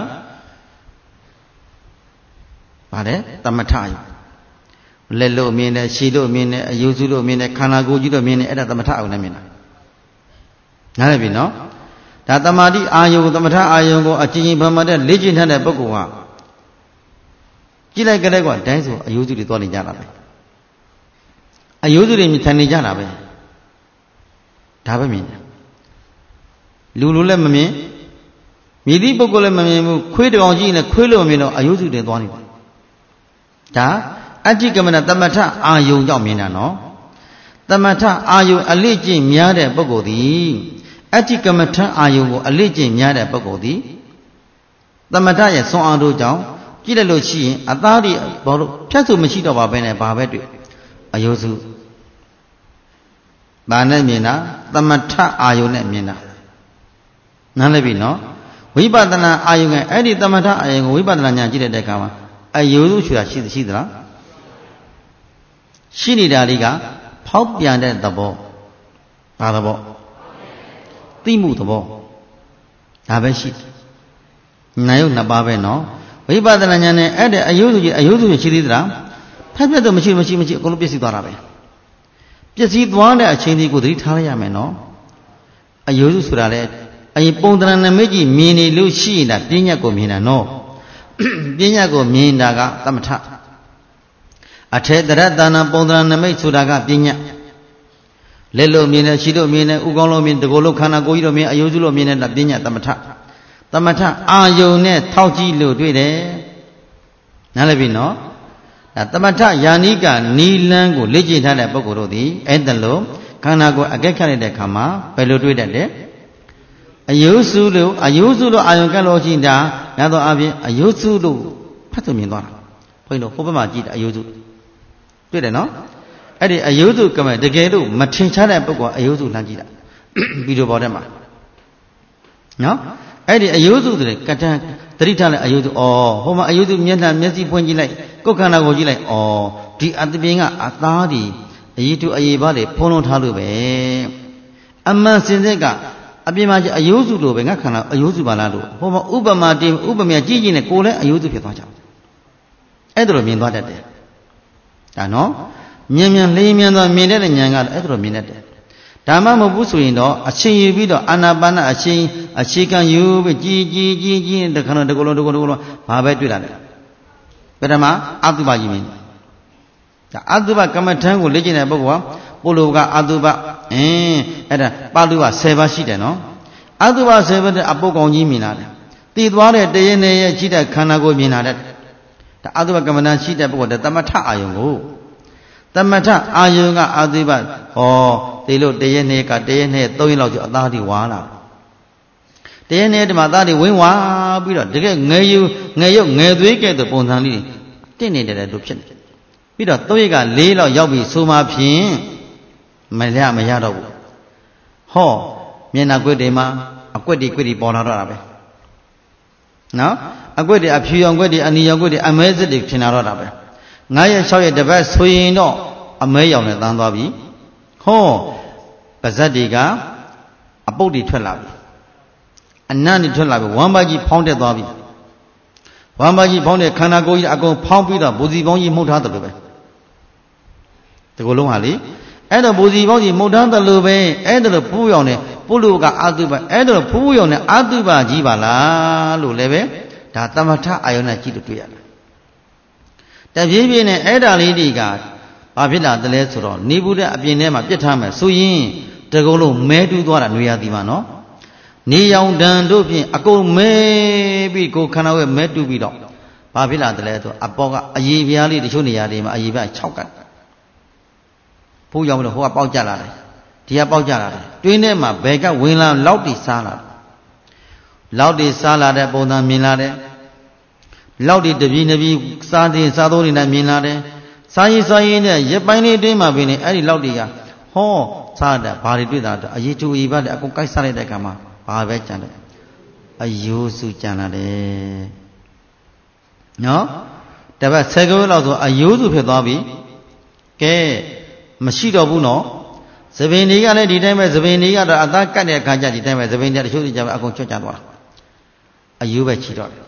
ဗါတယ်သမထယလက်လို့မြင်တယ်ခြေလို့မြင်တယ်အယုစုလို့မြင်တယ်ခန္ဓာကိုယ်ကြီးလို့မြင်တယ်အဲ့ဒါသမထအောင်လည်းမြင်တာနားလည်ပြီနော်ဒါတမာတိအာယုသမထအာယုကိုအချင်းချင်းဗမာတဲ့လေ့ကျင့်ထားတဲ့ပုဂ္ဂိုလ်ဟာကြည့်လိုက်ကြတဲ့ကွာတိုင်းဆိုအယုစုတွေသွားနေကြတာပဲအယုစုတွေမြင်ထိုင်နေကြတာပဲဒါပဲမြင်တယ်လူလူလည်းမမြင်မြည်သည့်ပုဂ္ဂိုလ်လည်းမမြင်ဘူးခွေးတောင်ကြည့်နေခွေးလို့မြင်တော့အယုစုတွေသွားနေတယ်ဒါအဋ္ဌိကမနသမထအာယုကြောင့်မြင်တာနော်သမထအာယုအလေးကျင့်များတဲ့ပုဂ္ဂိုလ်သည်အဋ္ဌိကမထအာယုကိုအလေးကျင့်များတဲ့ပုဂ္ဂိုလ်သည်သမထရဲ့ဆွမ်းအားတို့ကြောင့်ကြည့်လိုက်လို့ရှိရင်အသားတွေဘာလို့ဖြတ်စုမရှိတော့ပါပဲနဲ့ဘာပဲတွေ့အယုစုဘာနဲ့မြင်တာသမထအာယုနဲ့မြင်တာနားလည်ပြီနော်ဝိပဿနာအာယုကအဲ့ဒီသမထအာယုကိုဝိပဿနာဉာဏ်ကြည့်တဲ့အခါမှာအယုစုဆိုတာရှိသလားရှိနေတာလေးကဖောက်ပြန်တဲ့သဘောဘာသဘောသိမှုသဘောဒါပဲရှိနာယုနှစ်ပါးပဲနော်ဝိပဿနာဉာဏ်နဲ့အဲ့တဲ့အယုစုကြီးရှိသေးသလားဖက်ပြတ်တော့မရှိအကုန်လုံးပြည့်စည်သွားတာပဲပြည့်စည်သွားတဲ့အချိန်ဒီကိုသတိထားလိုက်ရမယ်နော်အယုစုဆိုတာလေအရင်ပုံသဏ္ဍာန်နမိတ်ကြီးမြင်နေလို့ရှိရင်ဒါပညာကိုမြင်တာနော်ပညာကိုမြင်တာကသမထအထေတရတနာပုံသဏ္ဍာန်နမိတ်ဆိုတာကပညာလက်လို့မြင်တယ်ခြေလို့မြင်တယ်ဥကောင်းလို့မြင်တကိုယ်လို့ခန္ဓာကိုယ်ကြီးလို့မြင်အယုစုလို့မြင်တဲ့ပညာသမထအာယုံနဲ့ထောက်ကြည့်လို့တွေ့တယ်နားလည်ပြီနော်ဒါသမထယာနိကနီလန်းကိုလေ့ကျင့်ထားတဲ့ပုဂ္ဂိုလ်တို့သည်အဲ့ဒါလို့ခန္ဓာကိုယ်အကဲခတ်လိုက်တဲ့အခါမှာဘယ်လိုတွေ့တတ်လဲအယုစုလို့အာယုံကလို့ရှိတာရတော့အပြင်အယုစုလို့ဖတ်သူမြင်သွားတာဘုန်းကြီးတို့ဟိုဘက်မှာကြည့်တာအယုစုတွေ့တယ်နော်အဲ့ဒီအယုစုကမဲ့တကယ်လို့မထင်ရှားတဲ့ပုဂ္ဂိုလ်အယုစုလှမ်းကြည့်တာဗီဒီယိုပေါ်ထဲမှာနော်အဲ့ဒီအယုစုတွေကတန်းသတိထားလိုက်အယုစုဟိုမှာအယုစုမျက်စိဖွင့်ကြည့်လိုက်ကိုယ်ခန္ဓာကိုကြည့်လိုက်ဒီအတပြင်ကအသားဒီအရေးတူအရေးပါးတွေဖုံးလုံးထားလို့ပဲအမှန်စင်စစ်ကအပြင်မှာအယုစုလိုပဲငါခန္ဓာအယုစုပါလားလို့ဟိုမှာဥပမာတင်ဥပမာကြည့်နဲ့ကိုယ်လည်းအယုစုဖြစ်သွားကြတယ်အဲ့ဒါလိုမြင်သွားတတ်တယ်ဒါနော်မြန်လေးမြန်သွားမြင်တဲ့ဉာဏ်ကတော့အဲ့ဒါလိုမြင်တတ်တယ်ဒါမှမဟုတ်ဘူးဆိုရင်တော့အချိန်ယူပြီးတော့အာနာပါနအခြေခံယူပြီးကြီးတခါတော့တကူလုံးဘာပဲတွေ့လာတယ်ပထမအတုပကြီးမြင်ဒါအတုပကမ္မထံကိုလေ့ကျင့်တဲ့ပုဂ္ဂိုလ်ကပုလိုကအတုပအဲ့ဒါပါဠိက10ပါးရှိတယ်နော်အတုပ10ပါးတဲ့အပုတ်ကောင်ကြီးမြင်လာတယ်တည်သွားတဲ့တရေနေရဲ့ရှိတဲ့ခန္ဓာကိုမြင်လာတယ်ဒါအတုပကမ္မထံရှိတဲ့ပုဂ္ဂိုလ်တဲ့သမထအာယုံကိုသမထအာယုံကအတုပဒီလိုတရေနေကတရေနေ3ရက်လောက်ကျအသားတွေဝါလာတရေနေဒီမှာအသားတွေဝင်းဝါပြီးတော့တကယ်ငယ်ရုပ်ငယ်သွေးကဲ့သို့ပုံစံလေးတင့်နေတယ်လို့ဖြစ်နေပြီးတော့3ရက်က4လောက်ရောက်ပြီးဆိုမှဖြင့်မရတော့ဘူးမျက်နှာကွက်တွေမှာအကွက်တွေပေါ်လာတော့တာပဲနော်အကွက်တွေအဖြူရောင်ကွက်တွေအနီရောင်ကွက်တွေအမဲစစ်တွေထင်လာတော့တာပဲ9ရက်6ရက်တပတ်ဆိုရင်တော့အမဲရောင်နဲ့တန်းသွားပြီပါဇက်တွေကအပုတ်တွေထွက်လာပြီအနံ့တွေထွက်လာပြီဝမ်းပါကြီးဖောင်းတက်သွားပြီဝမ်းပါကြီးဖောင်းတဲ့ခန္ဓာကိုယ်ကြီးအကုန်ဖောင်းပြီးတော့ဘူစီပေါင်းကြီးမှုတ်ထားတယ်လို့ပဲဒီကိုယ်လုံးဟာလေအဲ့တော့ဘူစီပေါင်းကြီးမှုတ်ထားတယ်လို့ပဲအဲ့ဒါလို့ဖူးရောင်နဲ့ပုလူကအာတုပအဲ့ဒါလို့ဖူးရောင်နဲ့အာတုပကြီးပါလားလို့လည်းပဲဒါသမထအာယုန်နဲ့ကြည့်လို့တွေ့ရတယ်တပြည့်ပြည့်နဲ့အဲ့ဒါလေးတွေကဘာဖြစ်လာတယ်လဲဆိုတော့နေဘူးတဲ့အပြင်ထဲမှာပြစ်ထားမယ်ဆိုရင်တကုံလုံးမဲတူးသွားတာနေရာဒီမှာနော်နေရောင်တန်တို့ဖြင့်အကုန်မဲပြီးကိုခန္ဓာရဲ့မဲတူးပြီးတော့ဘာဖြစ်လာတယ်လဲဆိုအပေါ်ကအရေပြားလေးတချို့နေရာတွေမှာအရေပြား6ကတ်ဖူးရောင်လို့ဟိုကပေါက်ကြလာတယ်ဒီကပေါက်ကြလာတယ်တွင်းထဲမှာဘယ်ကဝင်လာလောက်တိစားလာလောက်တိစားလာတဲ့ပုံစံမြင်လာတယ်လောက်တိတပြင်းတပြင်းစားတဲ့စားသုံးနေတဲ့မြင်လာတယ်စားရင်နဲ့ရပိုင်းလေးတွင်းမှာပင်နေအဲ့ဒီလောက်တိကဟောစားတာဘာတွေတွေ့တာတော့အရေးတူအီပါလေအကုန်ကိုက်စားလိုက်တဲ့အခါမှာဘာပဲကြံတယ်အယိုးစုကြံလာတယ်နော်တပတ်10ကလောက်ဆိုအယိုးစုဖြစ်သွားပြီကဲမရှိတော့ဘူးနော်သပင်တွေကလည်းဒီတိုင်းပဲသပင်တွေကတော့အသားကတ်တဲ့အခါကျဒီတိုင်းပဲသပင်တွေတချို့တွေကြပဲအကုန်ချွတ်ချသွားတာအယိုးပဲချီတော့တယ်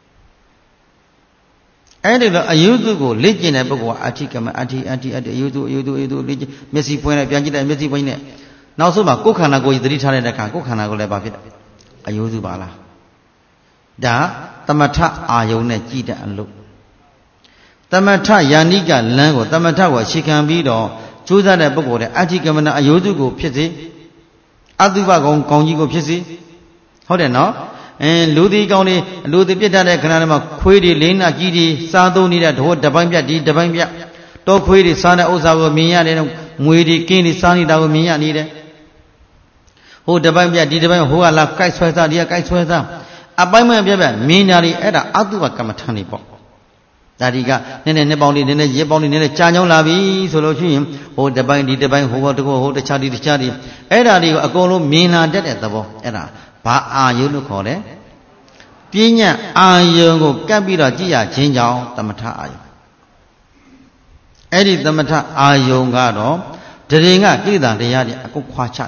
အဲ့ဒီတော့အယုစုကိုလေ့ကျင့်တဲ့ပုဂ္ဂိုလ်ကအဋ္ဌိကမအဋ္ဌိအယုစုလေ့ကျင့်မျက်စိပွင့်လိုက်ပြန်ကြည့်လိုက်မျက်စိပွင့်နဲ့နောက်ဆုံးမှာကိုယ်ခန္ဓာကိုယ်ကြီးသတိထားတဲ့အခါကိုယ်ခန္ဓာကိုယ်လည်းဘာဖြစ်လဲအယုစုပါလားဒါသမထအာယုန်နဲ့ကြည်တဲ့အလုပ်သမထယာနိကလမ်းကိုသမထကိုရှေခံပြီးတော့ကျိုးစားတဲ့ပုဂ္ဂိုလ်တဲ့အဋ္ဌိကမအယုစုကိုဖြစ်စေအတုပကောင်ကောင်းကြီးကိုဖြစ်စေဟုတ်တယ်နော်လူသည်ကောင်းနေလူသည်ပြစ်တတ်တဲ့ခဏထဲမှာခွေးတွေလင်းနာကြီးတွေစားသုံးနေတဲ့ဓဝတ်တပိုင်းပြတ်ဒီတပိုင်းပြတ်တောခွေးတွေစားတဲ့ဥစ္စာကိုမြင်ရတယ်ငွေတွေကင်းတွေစားနေတာကိုမြင်ရနေတယ်ဟိုတပိုင်းပြတ်ဒီတပိုင်းဟိုကလာကိုက်ဆွဲစားဒီကကိုက်ဆွဲစားအပိုင်းမဲ့ပြတ်မြင်တာတွေအဲ့ဒါအတုပကမ္မထန်တွေပေါ့ဒါဒီကနည်းနည်းနှစ်ပေါင်းလေးနည်းနည်းရေပေါင်းလေးနည်းနည်းကြာညောင်းလာပြီဆိုလို့ရှိရင်ဟိုတပိုင်းဒီတပိုင်းဟိုတကောဟိုတခြားဒီတခြားဒီအဲ့ဒါတွေကိုအကုန်လုံးမြင်လာတတ်တဲ့သဘောအဲ့ဒါဘာအာယုလို့ခေါ်တယ်ပညာအာယုကိုကပ်ပြီးတော့ကြည့်ရခြင်းကြောင့်သမထအာယုအဲ့ဒီသမထအာယုကတော့တရင်ကကိလေသာတရားတွေအကုန်ခွာချ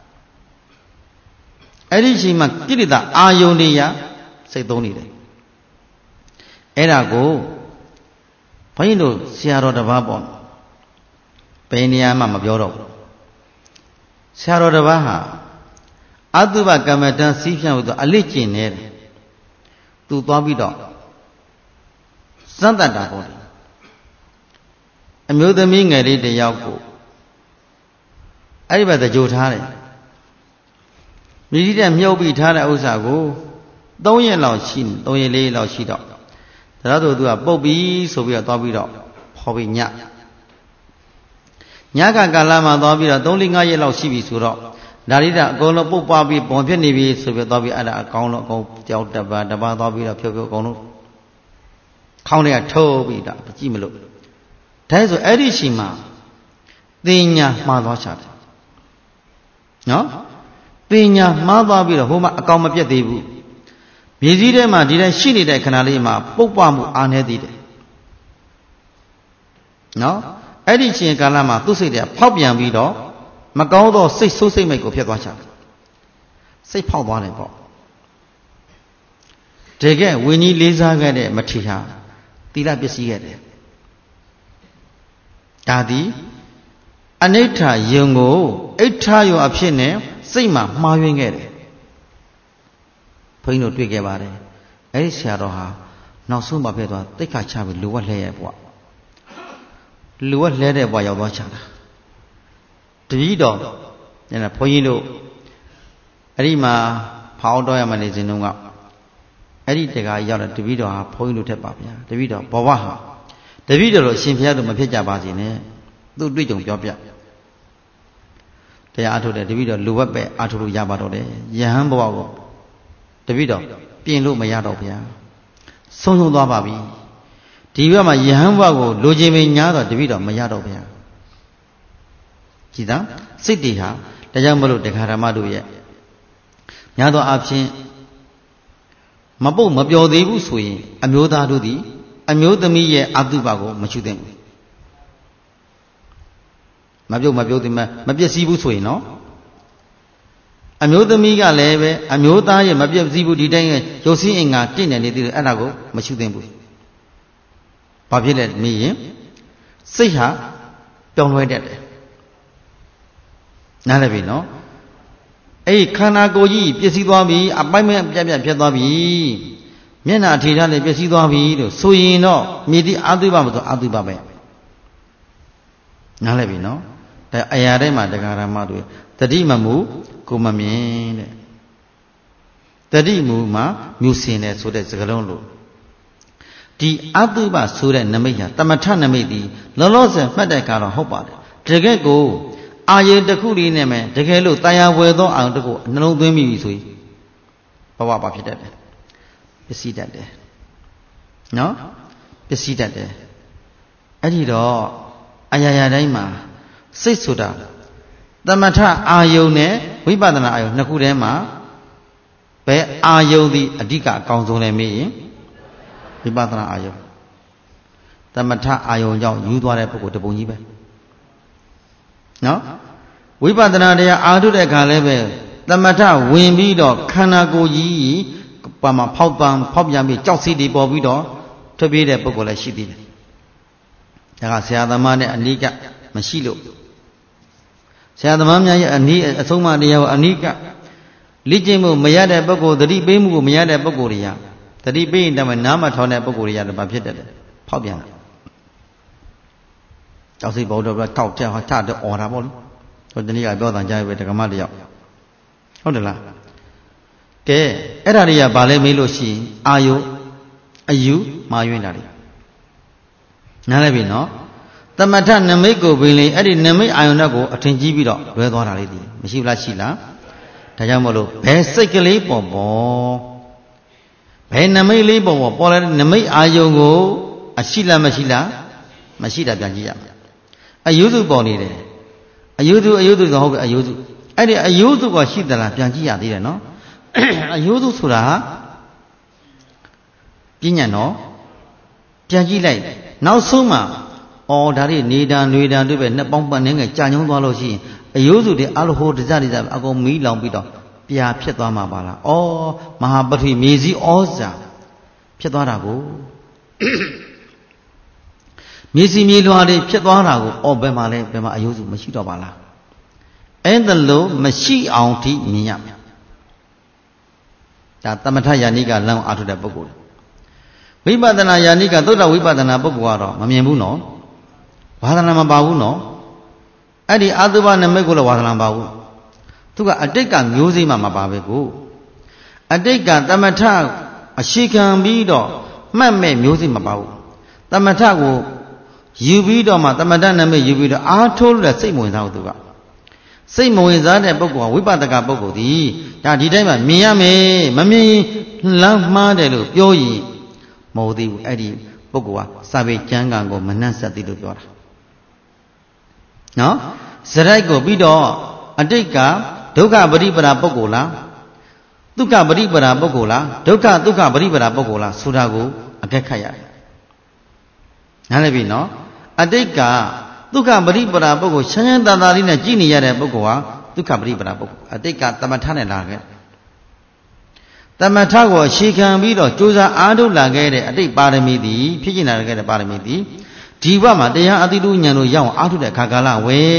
အဲ့ဒီချိန်မှာကိလေသာအာယုတွေရစိတ်သုံးနေတယ်အဲ့ဒါကိုဘုန်းကြီးတို့ဆရာတော်တစ်ပါးပေါ့ဘယ်နေရာမှမပြောတော့ဘူးဆရာတော်တစ်ပါးဟာအတုပကမ္မတန်စီးဖြန့်လို့အလစ်ကျင်နေတယ်သူသွားပြီးတော့စမ်းတတ်တာပေါ့အမျိုးသမီးငယ်လေးတစ်ယောက်ကိုအဲ့ဒီဘက်တကြိုထားတယ်မြည်တဲ့မြုပ်ပြီးထားတဲ့ဥစ္စာကို3ရက်လောက်ရှိ3ရက်4ရက်လောက်ရှိတော့ဒါတော့သူကပုတ်ပြီးဆိုပြီးတော့သွားပြီးတော့ဖော်ပြီးညကကာလမှာသွားပြီးတော့3 4 5ရက်လောက်ရှိပြီဆိုတော့ဒါရိတာအကုန်လုံးပုတ်ပွားပြီးပုံဖြစ်နေပြီဆိုပြီးသွားပြီးအဲ့ဒါအကောင်လုံးအကုန်ကြောက်တပါသွားပြီးတော့ဖြုတ်အကုန်လုံးခေါင်းတွေကထုတ်ပြီးတာကြည့်မလို့ဒါဆိုအဲ့ဒီချိန်မှာတင်ညာမှားသွားချတယ်နော်တင်ညာမှားသွားပြီးတော့ဟိုမှာအကောင်မပြတ်သေးဘူးမြေကြီးထဲမှာဒီတိုင်းရှိနေတဲ့ခဏလေးမှာပုတ်ပွားမှုအားနေသေးတယ်နော်အဲ့ဒီချိန်ကာလမှာသူ့စိတ်တွေကဖောက်ပြန်ပြီးတော့မကောင်းသောစိတ်ဆိုးစိတ်မိတ်ကိုဖြစ်သွားချတယ်စိတ်ဖောက်သွားတယ်ပေါ့တကယ်ဝိညာဉ်လေးစားခဲ့တဲ့မထေရဟာသီလပစ္စည်းခဲ့တယ်ဒါသည်အနိဋ္ဌယုံကိုအိဋ္ဌယုံအဖြစ်နဲ့စိတ်မှာမှားယွင်းခဲ့တယ်ဘုန်းကြီးတို့တွေ့ခဲ့ပါတယ်အဲ့ဒီဆရာတော်ဟာနောက်ဆုံးမှဖြစ်သွားတိတ်ခါချပြီးလူဝက်လှဲရဲ့ဘွားလူဝက်လှဲတဲ့ဘွားရောက်သွားချတာတပည့်တော်ညနေဘုန်းကြီးတို့အဲ့ဒီမှာဖောင်းတော်ရမနေစဉ်တုန်းကအဲ့ဒီတကာရောက်တဲ့တပည့်တော်ဟာဘုန်းကြီးတို့ထက်ပါဗျာတပည့်တော်ဘဝဟာတပည့်တော်တို့အရှင်ဘုရားတို့မဖြစ်ကြပါစေနဲ့သူ့တွေ့ကြုံပြောပြတရားအထုတ်တယ်တပည့်တော်လူဝက်ပဲအထုတ်လို့ရပါတော့တယ်ယဟန်ဘဝကိုတပည့်တော်ပြင်လို့မရတော့ဗျာဆုံးရှုံးသွားပါပြီဒီဘက်မှာယဟန်ဘဝကိုလိုချင်ပင်ညာတော့တပည့်တော်မရတော့ဗျာကြည်သာစိတ်တွေဟာဒါကြောင့်မလို့တရားဓမ္မတို့ရဲ့များသောအားဖြင့်မပုတ်မပျော်သေးဘူးဆိုရင်အမျိုးသားတို့သည်အမျိုးသမီးရဲ့အတုပကိုမချူသင့်ဘူးမပြုတ်မပြုတ်သည်မပျက်စီးဘူးဆိုရင်နော်အမျိုးသမီးကလည်းပဲအမျိုးသားရဲ့မပြည့်စည်ဘူးဒီတိုင်းရုပ်စင်းအင်္ဂါတင့်တယ်နေသေးတယ်အဲ့ဒါကိုမရှုသင့်ဘူးဘာဖြစ်လဲမေးရင်စိတ်ဟာပြောင်းလဲတတ်တယ်နားလည်ပြီနော်အဲ့ခန္ဓာကိုယ်ကြီးပြည့်စည်သွားပြီအပိုင်းမဲ့ပြတ်ဖြစ်သွားပြီမျက်နှာထေထားလည်းပြည့်စည်သွားပြီလို့ဆိုရင်တော့မြေတိအာသုဘမဆိုအာသုဘပဲနားလည်ပြီနော်ဒါအရာတိုင်းမှာတရားဓမ္မတွေတတိမမူကိုမမြင်တဲ့တတိမူမှာမြူစင်တယ်ဆိုတဲ့စကားလုံးလို့ဒီအာသုဘဆိုတဲ့နမိတ်ဟာတမထနမိတ်ဒီလောလောဆယ်မှတ်တဲ့ကတော့ဟုတ်ပါတယ်တကယ်ကိုအာယေတစ်ခုလေးနဲ့မယ်တကယ်လို့တရားဝယ်သောအာယုတစ်ခုနှလုံးသွင်းမိပြီဆိုရင်ဘဝပါဖြစ်တတ်တယ်ပစ္စည်းတတ်တယ်နော်ပစ္စည်းတတ်တယ်အဲ့ဒီတော့အရာရာတိုင်းမှာစိတ်ဆိုတာသမထအာယုန်နဲ့ဝိပဿနာအာယုန်နှစ်ခုထဲမှာဘယ်အာယုန်ဒီအဓိကအကောင်းဆုံးလဲမေးရင်ဝိပဿနာအာယုန်သမထအာယုန်ကြောင့်ယူသွားတဲ့ပုဂ္ဂိုလ်တပုံကြီးပဲနော်ဝိပဿနာတရားအာထုတဲ့အခါလည်းပဲသမထဝင်ပြီးတော့ခန္ဓာကိုယ်ကြီးပါမှာဖောက်ပြန်ပြီးကြောက်စီတွေပေါ်ပြီးတော့ထွက်ပြေးတဲ့ပုဂ္ဂိုလ်လည်းရှိသေးတယ်ဒါကဆရာသမားနဲ့အနိကမရှိလို့ဆရာသမားများရဲ့အဆုံးအမတရားကိုအနိကလိကျင့်မှုမရတဲ့ပုဂ္ဂိုလ်သတိပေးမှုကိုမရတဲ့ပုဂ္ဂိုလ်တွေကသတိပေးရင်တည်းနားမထောင်တဲ့ပုဂ္ဂိုလ်တွေရတယ်ဘာဖြစ်တယ်ဖောက်ပြန်တာကြောက်စိတ်ဘောတော့တောက်ကြဟာထတော့អော်တာပေါ့လေဟိုတနည်းကပြောတာကြားပဲဒကမတယောက်ဟုတ်တယ်လားကဲအဲ့ဒါတွေကဘာလဲမေးလို့ရှိရင်အာယုအယူမှားယွင်းတာတွေနားလည်ပြီနော်သမထနမိတ်ကိုပင်လေအဲ့ဒီနမိတ်အာယုန်ကိုအထင်ကြီးပြီးတော့လွဲသွားတာလေးဒီမရှိဘူးလားရှိလားဒါကြောင့်မို့လို့ဘယ်စိတ်ကလေးပေါ်ဘယ်နမိတ်လေးပေါ်ပေါ်လာတဲ့နမိတ်အာယုန်ကိုအရှိလားမရှိလားမရှိတာပြန်ကြည့်ရမယ်အယုစုပေါ်နေတယ်အယုစုဆိုဟုတ်ပြီအယုစုအဲ့ဒီအယုစုကရှိသလားပြန်ကြည့်ရသေးတယ်နော်အယုစုဆိုတာပြဉ္ညာနော်ပြန်ကြည့်လိုက်နောက်ဆုံးမှာအော်ဒါတွေနေတာຫນွေတံတို့ပဲနှစ်ပေါင်းပတ်နေငယ်ကြာညုံသွားလို့ရှိရင်အယုစုတွေအလိုဟိုတစအကုန်မီးလောင်ပြီးတော့ပြာဖြစ်သွားမှာပါလားဩမဟာပထဝီမြေစည်းဩဇာဖြစ်သွားတာကိုမြေစီမြေလွှာတွေဖြစ်သွားတာကိုဘယ်မှာလဲဘယ်မှာအယုစုမရှိတော့ပါလားအဲ့ဒါလို့မရှိအောင်ထိမြင်ရမယ်ဒါသမထယာနိကလမ်းအားထုတ်တဲ့ပုဂ္ဂိုလ်ဝိပဿနာယာနိကသုတ္တဝိပဿနာပုဂ္ဂိုလ်ကတော့မမြင်ဘူးနော်ဝါဒနာမပါဘူးနော်အဲ့ဒီအာသုဘနမိတ်ကိုလည်းဝါဒနာမပါဘူးသူကအတိတ်ကမျိုးစိမှမပါပဲကိုအတိတ်ကသမထအရှိခံပြီးတော့မှတ်မဲ့မျိုးစိမပါဘူးသမထကိုယူပြီးတော့မှသမထနမိတ်ယူပြီးတော့အားထုတ်လို့စိတ်မဝင်စားဘူးသူကစိတ်မဝင်စားတဲ့ပုဂ္ဂိုလ်ကဝိပဿနာပုဂ္ဂိုလ်ဒီဒါဒီတိုင်းမှာမြင်ရမယ်မမြင်လမ်းမှားတယ်လို့ပြောရင်မဟုတ်သေးဘူးအဲ့ဒီပုဂ္ဂိုလ်ကစာပေကျမ်းဂန်ကိုမနှံ့ဆက်သေးလို့ပြောတာနော်ဇရိုက်ကိုပြီးတော့အတိတ်ကဒုက္ခပရိပရာပုဂ္ဂိုလ်လားဒုက္ခပရိပရာပုဂ္ဂိုလ်လားဒုက္ခပရိပရာပုဂ္ဂိုလ်လားဆိုတာကိုအကဲခတ်ရတယ်နားလည်ပြီနော်အတိတ်ကဒုက္ခပရိပရာပုဂ္ဂိုလ်ချမ်းချမ်းသာသာလေးနဲ့ကြည်နေရတဲ့ပုဂ္ဂိုလ်ဟာဒုက္ခပရိပရာပုဂ္ဂိုလ်အတိတ်ကသမထနဲ့လာခဲ့သမထကိုရှေခံပြီးတော့ကြိုးစားအားထုတ်လာခဲ့တဲ့အတိတ်ပါရမီသည်ဖြစ်ကျင်လာခဲ့တဲ့ပါရမီသည်ဒီဘဝမှာတရားအတိတုဉာဏ်တို့ရောက်အောင်အားထုတ်တဲ့အခါကာလဝဲ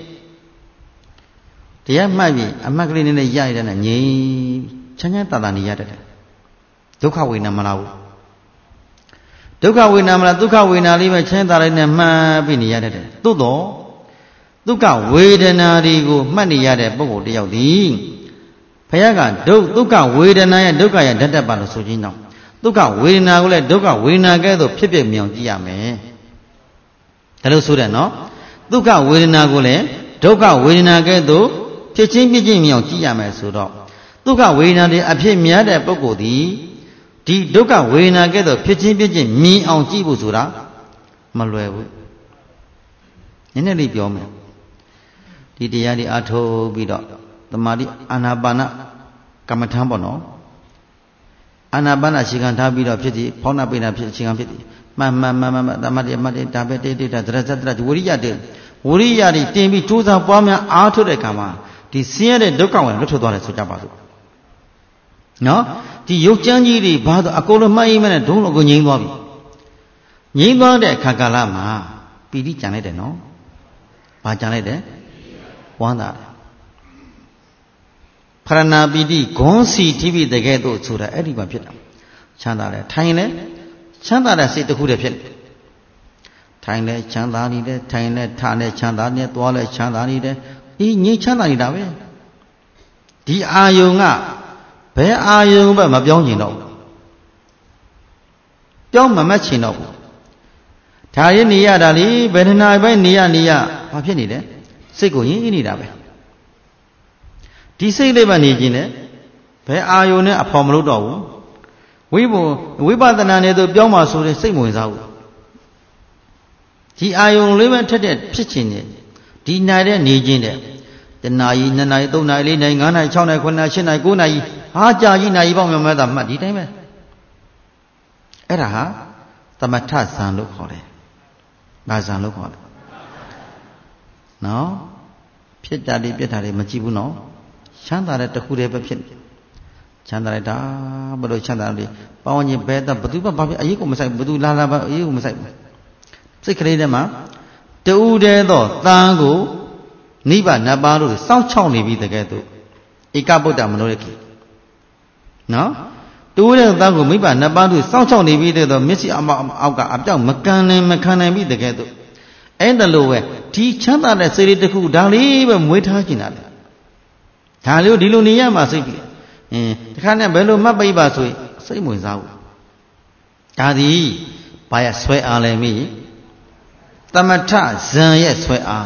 တရားမှတ်ပြီးအမှတ်ကလေးနဲ့ရရတဲ့နဲ့ငြိမ်ချမ်းချမ်းသာသာနေရတတ်တယ်ဒုက္ခဝေဒနာမလားဘူးဒုက္ခဝေဒနာမလားဒုက္ခဝေဒနာလေးပဲချမ်းသာလိုက်နဲ့မှတ်ပြီးနေရတတ်တယ်သို့တော့ဒုက္ခဝေဒနာတွေကိုမှတ်နေရတဲ့ပုဂ္ဂိုလ်တယောက်ဒီဘုရားကဒုက္ခဝေဒနာရဲ့ဒုက္ခရဲ့ဓာတ်ပါလို့ဆိုခြင်းကြောင့်ဒုက္ခဝေဒနာကိုလည်းဒုက္ခဝေဒနာကဲ့သို့ဖြစ်မြောင်ကြည့်ရမယ်ဒါလို့ဆိုတယ်နော်ဒုက္ခဝေဒနာကိုလည်းဒုက္ခဝေဒနာကဲ့သို့ဖြစ်ချင်းမြောင်ကြည့်ရမယ်ဆိုတော့ဒုက္ခဝေဒနာတွေအဖြစ်များတဲ့ပုဂ္ဂိုလ်ဒီဒီဒုက္ခဝေဒနာကဲ့သို့ဖြစ်ချင်းမြင်အောင်ကြည့်ဖို့ဆိုတာမလွယ်ဘူးနည်းနည်းလေးပြောမယ်ဒီတရားတွေအားထုတ်ပြီးတော့သမာဓိအာနာပါနကမ္မထံပေါ့နော်အာနာပါနရှိခံထားပြီးတော့ဖြစ်စီဖောင်းနာပိနာဖြစ်ရှိခံဖြစ်စီမှန်သမာဓိအမှတ်ဒါပဲတေတာသရဇတ္တဝိရိယတေဝိရိယတွေတင်ပြီးကြိုးစားပွားများအားထုတ်တဲ့အခါမှာဒီဆင်းရဲတဲ့ဒုက္ခဝင်လွတ်ထွက်သွားတယ်ဆိုကြပါစို့နော်ဒီရုပ်ကြမ်းကြီးတွေဘာလို့အကုန်လုံးမှတ်ရင်နဲ့ဒုံးလို့ကိုငြိမ်းသွားပြီငြိမ်းသွားတဲ့အခါကာလမှာပီတိကြံလိုက်တယ်နော်ဘာကြံလိုက်တယ်ဝမ်းသာတယ်ဖရဏပီတိဂွန်းစီထိပြီတကယ်တော့ဆိုတာအဲ့ဒီမှာဖြစ်တာချမ်းသာတယ်ထိုင်လဲချမ်းသာတဲ့စိတ်တစ်ခုတည်းဖြစ်တယ်ထိုင်လဲချမ်းသာနေတယ်ထိုင်လဲထလဲချမ်းသာနေသွားလဲချမ်းသာနေတယ်အေးငြိမ်းချမ်းသာနေတာပဲဒီအာယုံကဘယ်အာယုံပဲမပြောင်းကျင်တော့ဘူးပြောင်းမမတ်ချင်တော့ဘူးဒါရနေရတာလေဘယ်နာပဲနေရဘာဖြစ်နေလဲစိတ်ကိုရင်းနေတာပဲဒီစိတ်လေးပဲနေခြင်းနဲ့ဘယ်အာယုံနဲ့အဖော်မလုပ်တော့ဘူးဝိပဿနာနဲ့တော့ပြောင်းမှဆိုတဲ့စိတ်မဝင်စားဘူးဒီအာယုံလေးပဲထက်တဲ့ဖြစ်ခြင်းနဲ့ဒီနိုင်တဲ့နေခြင်းနဲ့တနာရီ2နာရီ3နာရီ4နာရီ5နာရီ6နာရီ9နာရီ10နာရီ9နာရီဟာကြာကြီးနာရီပေါင်းများများသာမှတ်ဒီတိုင်းပဲအဲ့ဒါဟာသမထဇံလို့ခေါ်တယ်။ဘာဇံလို့ခေါ်လဲ။နော်ဖြစ်တာတွေပြက်တာတွေမကြည့်ဘူးနော်။ချမ်းသာတဲ့တခုတည်းပဲဖြစ်နေ။ချမ်းသာလိုက်တာဘလို့ချမ်းသာတယ်။ပေါင်းရင်ဘယ်တော့ဘသူမှဘာဖြစ်အရေးကိုမဆိုင်ဘသူလာပါအရေးကိုမဆိုင်ဘူး။စိတ်ကလေးထဲမှာတူတဲ့တော့တန်ကိုနိဗ္ဗာန်နှစ်ပါးလို့စောင့်ချောက်နေပြီတကယ်တော့ဧကဗုဒ္ဓမလို့ရခေနော်တူတဲ့တန်ကိုမိဘနှစ်ပါးလို့စောင့်ချောက်နေပြီတဲ့တော့မျက်စိအောက်ကအပြောက်မကန်နိုင်မခံနိုင်ပြီတကယ်တော့အဲ့ဒါလို့ပဲဒီချမ်းသာတဲ့စိတ်လေးတစ်ခုဒါလေးပဲမွေးထားကျင်တာလေဒါလေးဒီလိုနေရမှာစိတ်ပြီးတခါနဲ့ဘယ်လိုမှတ်ပိပါဆိုရင်စိတ်မဝင်စားဘူးဒါသည်ဘာရဆွဲအားလဲမိသမထဇံရဲ့ဆွဲအား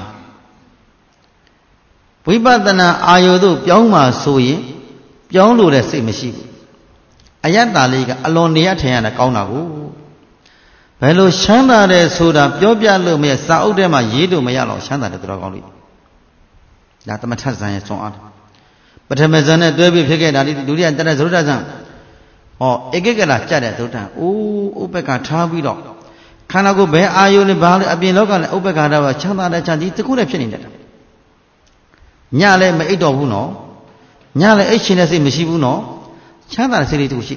ဝိပဿနာအာယုတို့ပြောင်းမှဆိုရင်ပြောင်းလို့တဲ့စိတ်မရှိဘူးအယတ္တလေးကအလွန်နေရထင်ရတာကောင်းတာကိုဘယ်လိုချမ်းသာတယ်ဆိုတာပြောပြလို့မရစာအုပ်ထဲမှာရေးလို့မရတော့ချမ်းသာတယ်တော်ကောင်းလို့ဒါသမထဇံရဲ့ဆွမ်းအားပထမဇံနဲ့တွဲပြီးဖြစ်ခဲ့တာဒီဒုတိယတရဇုဒ္ဓဇံဟောဧကိကလာကြတဲ့ဇုဒ္ဓအိုးဥပ္ပကထားပြီးတော့ခန္ဓာကိုယ်ဘယ်အာယုနဲ့ဘာလဲအပြင်လောကနဲ့ဥပ္ပကတာကချမ်းသာတဲ့ချမ်းဒီတစ်ခုနဲ့ဖြစ်နေတယ်ညလည်းမအိပ်တော့ဘူးနော်ညလည်းအိပ်ရှင်တဲ့စိတ်မရှိဘူးနော်ချမ်းသာတဲ့စိတ်လေးတစ်ခုရှိ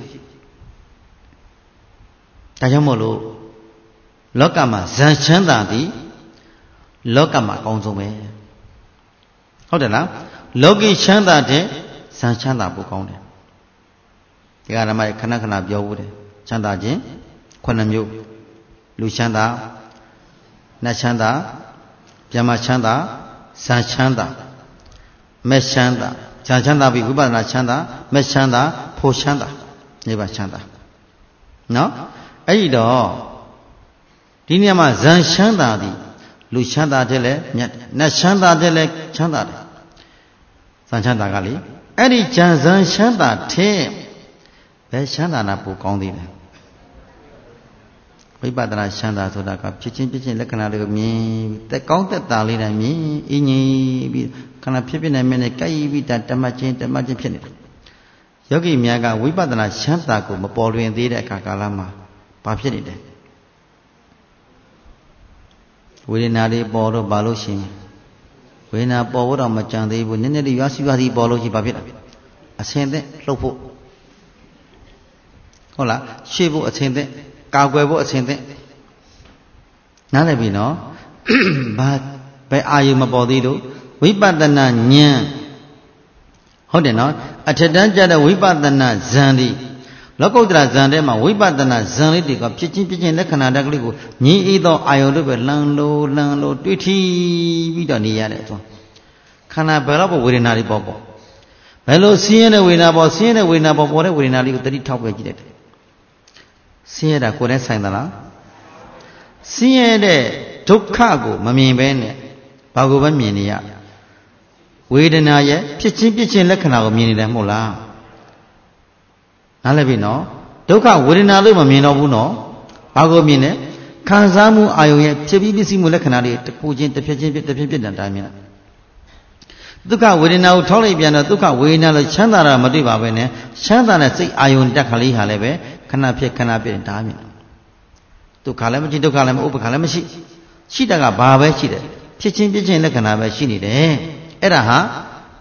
ဒါကြောင့်မို့လို့လောကမှာဇံချမ်းသာသည်လောကမှာအကောင်းဆုံးပဲဟုတ်တယ်လားလောကီချမ်းသာတဲ့ဇံချမ်းသာပိုကောင်းတယ်ဒီကဓမ္မရဲ့ခဏခဏပြောဘူးတယ်ချမ်းသာခြင်း9မျိုးလူချမ်းသာနတ်ချမ်းသာဗျမချမ်းသာဇံချမ်းသာမဲ့ချမ်းသာဇံချမ်းသာပြီးဝိပဿနာချမ်းသာမဲ့ချမ်းသာဖို့ချမ်းသာနိဗ္ဗာန်ချမ်းသာနော်အဲ့ဒီတော့ဒီနေရာမှာဇံချမ်းသာသည်လူချမ်းသာတဲ့လဲမြတ်နတ်ချမ်းသာတဲ့လဲချမ်းသာတယ်ဇံချမ်းသာကလေအဲ့ဒီဇံချမ်းသာတဲ့ဘယ်ချမ်းသာနာပိုကောင်းသေးလဲဝိပဿနာချမ်းသာဆိုတာကဖြစ်ချင်းလက္ခဏာတွေကိုမြင်တက်ကောင်းတက်တာလေးနဲ့မြင်အင်းကြီးပြီးခဏဖြစ်နေမြင်နေကြိုက်ပြီးတမတ်ချင်းဖြစ်နေတယ်ယောဂီများကဝိပဿနာချမ်းသာကိုမပေါ်လွင်သေးတဲ့အခါကာလမှာဘာဖြစ်နေတယ်ဝေဒနာတွေပေါ်တော့ဘာလို့ရှိရင်ဝေဒနာပေါ်တော့မကြံသေးဘူးနည်းနည်းလေးရွာစီပေါ်လို့ရှိဘာဖြစ်လဲအဆင်သင့်လှုပ်ဖို့ဟုတ်လားရှေ့ဖို့အဆင်သင့်ကာကွယ်ဖို့အဆင်သင့်နားလည်ပြီနော်ဘာပဲအာယုမပေါ်သေးလို့ဝိပဿနာဉာဏ်ဟုတ်တယ်နော်အထက်တန်းကျတဲ့ဝိပဿနာဇံဒီလောကုတ္တရာဇံထဲမှာဝိပဿနာဇံလေးတွေကဖြစ်ချင်းလက္ခဏာတက်ကလေးကိုညီအေးသောအာယုတို့ပဲလှန်လို့တွေ့ထီပြီးတော့နေရတယ်ဆိုခန္ဓာဘယ်တော့ဝေဒနာတွေပေါ်ဘယ်လိုဆင်းရဲတဲ့ဝေဒနာပေါ်ဆင်းရဲတဲ့ဝေဒနာပေါ်တဲ့ဝေဒနာလေးကိုတတိထောက်ပဲကြည့်လိုက်တယ်ဆင်းရဲတာကိုယ်နဲ့ဆိုင်သလားဆင်းရဲတဲ့ဒုက္ခကိုမမြင်ဘဲနဲ့ဘာကိုပဲမြင်နေရဝေဒနာရဲ့ဖြစ်ချင်းလက္ခဏာကိုမြင်နေတယ်မဟုတ်လားနားလည်ပြီနော်ဒုက္ခဝေဒနာလို့မမြင်တော့ဘူးနော်ဘာကိုမြင်လဲခံစားမှုအာယုံရဲ့ဖြစ်ပြီးပစ္စည်းမှုလက္ခဏာတွေတစ်ခုချင်းတစ်ဖြစ်တဲ့တိုင်းမြင်ဒုက္ခဝေဒနာကိုထောက်လိုက်ပြန်တော့ဒုက္ခဝေဒနာလို့ချမ်းသာတာမတွေ့ပါပဲနဲ့ချမ်းသာတဲ့စိတ်အာယုံတက်ခလေးဟာလည်းပဲခဏဖြစ်ဒါမြင်ဒုက္ခလည်းမရှိဒုက္ခလည်းမဥပ္ပခလည်းမရှိရှိတာကဘာပဲရှိတယ်ဖြစ်ချင်းလက္ခဏာပဲရှိနေတယ်အဲ့ဒါဟာ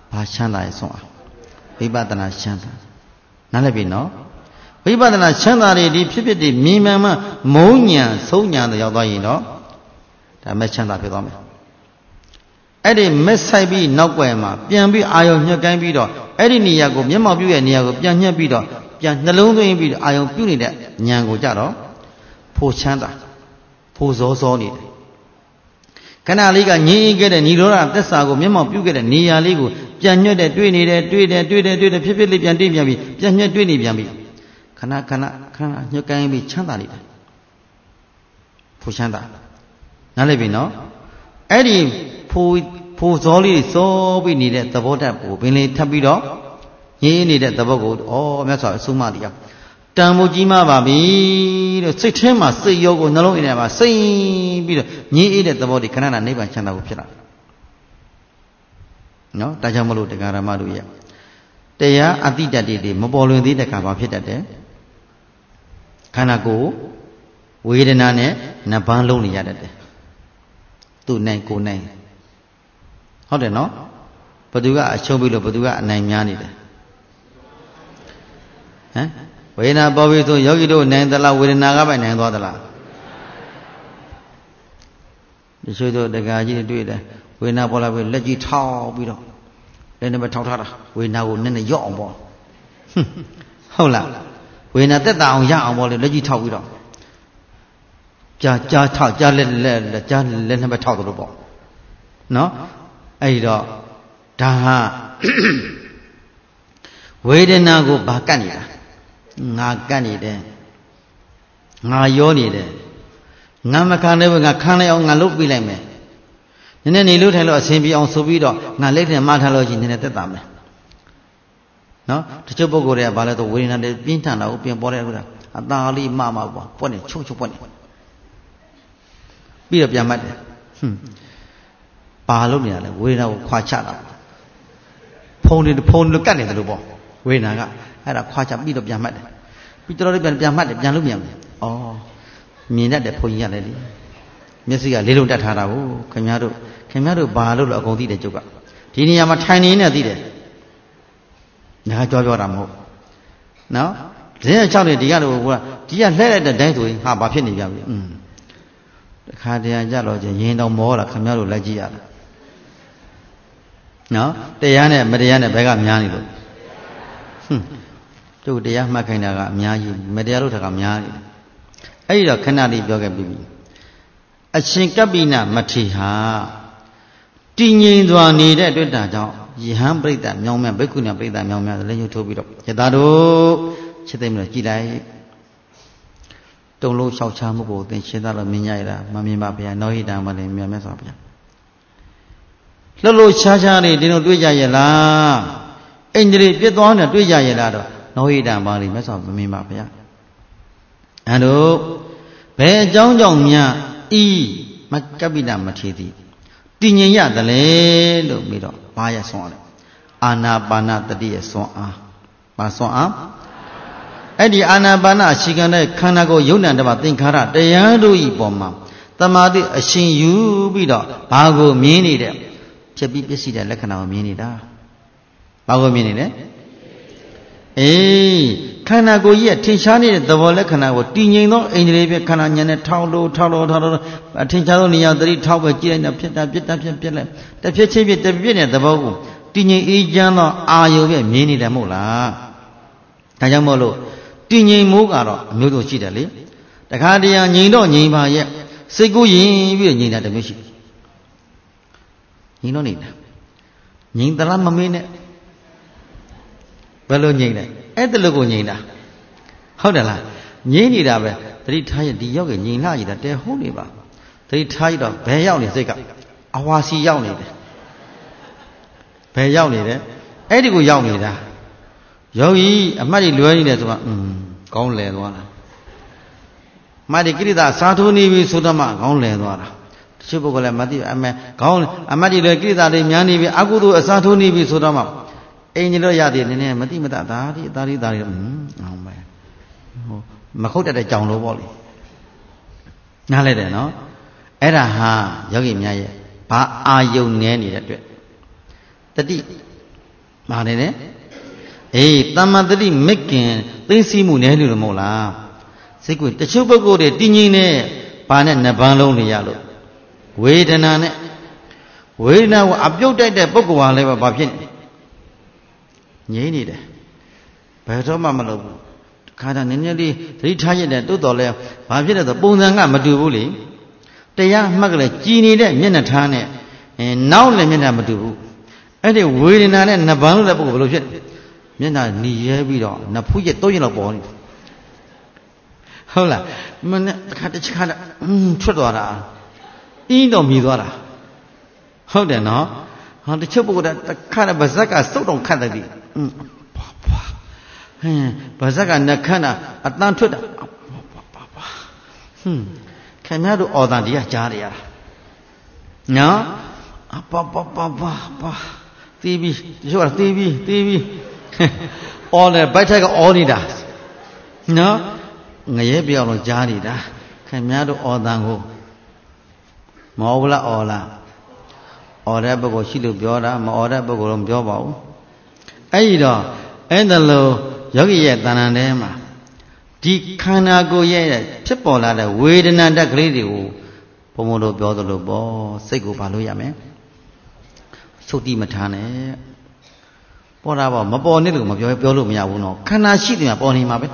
ဘာချမ်းသာရဲ့ဆုံးအားဝိပဿနာချမ်းသာနားလည်ပြီနော်ဝိပဿနာချမ်းသာတွေဒီဖြစ်ဖြစ်ဒီမြင်မှန်မှမုံညာဆုံးညာတွေရောက်သွားရင်တော့ဒါမဲ့ချမ်းသာဖြစ်သွားမယ်အဲ့ဒီမက်ဆိုင်ပြီးနောက်ွယ်မှာပြန်ပြီးအာယုံညှက်ကိုင်းပြီးတော့အဲ့ဒီနေရာကိုမျက်မှောက်ပြုရဲ့နေရာကိုပြန်ညှက်ပြီးတော့ပြန်နှလုံးသွင်းပြီးတော့အာယုံပြုနေတဲ့ဉာဏ်ကိုကြတော့ဖို့ချမ်းသာဖို့စောစောနေတယ်ခဏလေးကငြင်းခဲ့တဲ့ညီတော်ရသက်စာကိုမျက်မှောက်ပြုခဲ့တဲ့နေရာလေးကိုပြန်ညှက်တဲ့တွေ့နေတယ်တွေ့တယ်ဖြစ်ဖြစ်လေးပြန်တိပြန်ပြီးပြန်ညှက်တွေ့နေပြန်ပြီးခဏညှက်ကိုင်းပြီးချမ်းသာနေတယ်ဖို့ချမ်းသာနားလည်ပြီနော်အဲ့ဒီဖို့စောလေးစောပြီးနေတဲ့သဘောတတ်ကိုပင်လေးထပ်ပြီးတော့ရင်းနေတဲ့သဘောကိုမြတ်စွာအဆုံးမတရားတန်ဖို့ကြီးမှပါပြီလို့စိတ်ထဲမှာစိတ်ရောကိုနှလုံးအိမ်ထဲမှာစိတ်ပြီးတော့ညင်းအေးတဲ့သဘောတွေခဏခဏနိဗ္ဗာန်ချမ်းသာဖို့ဖြစ်လာနော်ဒါကြောင့်မလို့တရားဓမ္မတို့ရဲ့တရားအတိတ္တတွေမပေါ်လွင်သေးတဲ့ခါဘာဖြစ်တတ်တယ်ခန္ဓာကိုယ်ဝေဒနာနဲ့နှစ်ပန်းလုံးနေရတတ်တယ်သူ့နိုင်ကိုယ်နိုင်ဟုတ်တယ်နော်ဘသူကအရှုံးပြီးလို့ဘသူကအနိုင်များနေတယ်ဟမ်ဝေဒနာပေါ်ပြီဆိုယောဂီတို့နိုင်သလားဝေဒနာကပဲနိုင်သွားသလားဒီဆိုတော့တက္ကရာကြီးတွေ့တယ်ဝေဒနာပေါ်လာပြီလက်ကြီးထောက်ပြီးတော့လက်နဲ့ပဲထောက်ထားတာဝေဒနာကိုနည်းနည်းရော့အောင်ပေါ့ဟုတ်လားဝေဒနာတက်တာအောင်ရအောင်ပေါ့လေလက်ကြီးထောက်ပြီးတော့ကြားထောက်ကြားလက်နဲ့ပဲထောက်သလိုပေါ့နော်အဲ့ဒီတော့ဒါဟာဝေဒနာကိုဘာကတ်နေတာငါကတ်နေတယ်ငါရောနေတယ်ငါမခံလည်းငါခံလိုက်အောင်ငါလုပ်ပြလိုက်မယ်နည်းနည်းနေလို့ထိုင်လို့အဆင်ပြေအောင်ဆိုပြီးတော့ငါလက်နဲ့မထားလို့ရှိရင်နည်းနည်းသက်သာမယ်နော်တချို့ပုဂ္ဂိုလ်တွေကဘာလဲဆိုဝေဒနာတွေပြင်းထန်တာကိုပြင်ပေါ်တဲ့ဥစ္စာအသာလေးမပေါ့ပွက်နေချုပ်ပွက်နေပြီးတော့ပြန်မှတ်တယ်ပါလို့နေရလဲဝေဒနာကိုခွာချတာဖုံးလို့ကတ်နေတယ်လို့ပေါ့ဝေဒနာကအဲ့ဒါခွာချပြီးတော့ပြန်မှတ်တယ်ပြီးတော့ပြန်မှတ်တယ်ပြန်လို့မြန်တယ်ဩမြင်တတ်တယ်ဘုန်းကြီးရတယ်လေမျက်စိကလေးလုံးတက်ထားတာကိုခင်ဗျားတို့ဘာလို့လဲအကုန်သိတယ်ကျုပ်ကဒီနေရာမှာထိုင်နေနေသိတယ်ငါပြောတာမဟုတ်နော်ဇင်း6နှစ်ဒီကတော့ဒီကလှည့်လိုက်တဲ့တိုင်းဆိုရင်ဟာဘာဖြစ်နေကြပြီတခါတည်းကြတော့ရင်တောင်မောတာခင်ဗျားတို့လက်ကြည့်ရတာနော်တရားနဲ့မတရားနဲ့ဘယ်ကများနေလို့တို့တရားမှတ်ခိုင်းတာကအများကြီးမတရားလို့တာကများနေတယ်အဲ့ဒီတော့ခဏလေးပြောခဲ့ပြီအရှင်ကပ္ပိနမထေရဟာတည်ငြိမ်စွာနေတဲ့အတွက်တာကြောင့်ယဟန်ပရိသတ်မြောင်းမြဘိက္ခုနီပရိသတ်မြောင်းမြလည်းညှို့ထိုးပြီးတော့ယသာတို့ချစ်သိမ့်လို့ကြည်လိုက်တုံလုံးလျှောက်ချမှုကိုသင်ရှင်းသားလို့မြင်ရတာမမြင်ပါဗျာနောဟိတံမလည်းမြတ်မြတ်စွာဘုရားလှလို့ရှားနေဒီလိုတွေ့ကြရဲ့လားအိန္ဒြေပြစ်သွားနေတွေ့ကြရဲ့လားတော့နောဟိတံပါဠိမြတ်စွာမမြင်ပါဗျာအဲ့တို့ဘယ်အကြောင်းကြောင့်များဤမကပ္ပိနမထေသည်တည်ငြိမ်ရတယ်လေလို့ပြီးတော့ဘာရဆွမ်းလဲအာနာပါနတတိယဆွမ်းအားဘာဆွမ်းအားအဲ့ဒီအာနာပါနအရှိခံတဲ့ခန္ဓာကိုယ်ယုံ nant တပါသင်္ခါရတရားတို့ဤပေါ်မှာတမာတိအရှင်ယူပြီးတော့ဘာကိုမြင်နေတဲ့ဖြစ်ပြီးပစ္စည်းတဲ့လက္ခဏာကိုမြင်နေတာဘာကိုမြင်နေလဲအေးခန္ဓာကိုယ်ကြီးရဲ့ထင်ရှားနေတဲ့သဘောလက္ခဏာကိုတည်ငြိမ်သောအိန္ဒြေပြခန္ဓာဉာဏ်နဲ့ထောက်လို့အထင်ရှားသောနေရာသတိထောက်ပဲကြည့်လိုက်တော့ဖြစ်လိုက်တစ်ဖြစ်ချင်းဖြစ်တစ်ပြည့်တဲ့သဘောကိုတည်ငြိမ်အေးချမ်းသောအာယုပဲမြင်နေတယ်မဟုတ်လားဒါကြောင့်မို့လို့တည်ငြိမ်မှုကတော့အမျိုးစုံရှိတယ်လေတခါတည်းငြိမ်တော့ငြိမ်ပါရဲ့စိတ်ကိုယဉ်ပြီးတော့ငြိမ်တာတမျိုးရှိငြိမ်တော့နေတာငြိမ်သလားမမင်းနဲ့ဘယ်လိုငြိမ်လဲအဲ့ဒါလိုကိုငြိမ်တာဟုတ်တယ်လားငြိမ်နေတာပဲသတိထားရဒီရောက်ရင်ငြိမ်လာရတာတဲဟုတ်နေပါသတိထားရတော့ဘယ်ရောက်နေစိတ်ကအဝါစီရောက်နေတယ်ဘယ်ရောက်နေတယ်အဲ့ဒီကိုရောက်နေတာယောဂီအမှတ်ကြီးလွယ်နေတယ်ဆိုမှကောင်းလဲသွားတာမှတ်ဒီကိရိတာစာထိုးနေပြီဆိုတော့မှကောင်းလဲသွားတာတချို့ပုဂ္ဂိုလ်လည်းမသိအမေကောင်းအမှတ်ကြီးလွယ်ကိရိတာတွေများနေပြီအကုသိုလ်အစာထိုးနေပြီဆိုတော့မှအိမ်ကြီးတော့ရသေးတယ်နည်းနည်းမသိမတဒါဒီအောင်ပဲဟိုမခုတ်တတ်တဲ့ကြောင်လို့ပေါ့လေနားလဲတယ်နော်အဲ့ဒါဟာယောဂီများရဲ့ဘာအာယုံနေနေတဲ့အတွက်တတိမာတယ်လေအေးတမ္မာတတိမက်ကင်သိသိမှုနဲ့လို့မဟုတ်လားစိတ်ကိုတချို့ပုဂ္ဂိုလ်တွေတည်ငြိမ်နေဘာနဲ့နှစ်ပန်းလုံးနေရလို့ဝေဒနာနဲ့ဝေဒနာကိုအပြုတ်တိုက်တဲ့ပုဂ္ဂိုလ်ဟာလည်းဘာဖြစ်နေငြိမ့်နေတယ်ဘယ်တော့မှမလုပ်ဘူးခါတာနည်းနည်းလေးသတိထားရတယ်တိုးတော်လဲဘာဖြစ်လဲဆိုပုံစံကမတူဘူးလေတရားမှတ်ကလေးကြည်နေတဲ့မျက်နှာထားနဲ့နောက်လည်းမျက်နှာမတူဘူးအဲ့ဒီဝေဒနာနဲ့နှစ်ပန်းလုံးတဲ့ပုဂ္ဂိုလ်ဘယ်လိုဖြစ်မျက်နှာหนีရဲပြီးတော့နှစ်ဖူးရက်သုံးရက်လောက်ပေါ်နေဟုတ်လားမနဲ့တစ်ခါထွက်သွားတာအင်းတော့မြည်သွားတာဟုတ်တယ်နော်ဟာတချို့ပုဂ္ဂိုလ်ကတစ်ခါဗဇက်ကစုတ်တော့ခတ်တယ်ဒီဗဇက်ကနှခမ်းတာအတန်ထွက်တာခင်ဗျားတို့အော်တန်တရားကြားရတာနော်တီးပြီးတချို့ကတီးပြီးအော်တယ်ဘိုက်ထက်ကအော်နေတာနော်ငရဲပြောင်းလို့ကြားနေတာခင်ဗျားတို့အော်တန်ကိုမဟုတ်ဘူးလားအော်လားအော်တဲ့ပုဂ္ဂိုလ်ရှိလို့ပြောတာမအော်တဲ့ပုဂ္ဂိုလ်တော့မပြောပါဘူးအဲ့ဒီတော့အဲ့ဒါလို့ယောဂီရဲ့တဏ္ဍာထဲမှာဒီခန္ဓာကိုယ်ရဲ့ဖြစ်ပေါ်လာတဲ့ဝေဒနာတက်ကလေးတွေကိုဘုံဘုံတို့ပြောသလိုပေါ့စိတ်ကိုပါလို့ရမယ်သုတိမထားနဲ့ပေါ်တာပေါ့မပေါ်နေလို့မပြောလို့မရဘူးနော်ခန္ဓာရှိတယ်မှာပေါ်နေမှာပဲ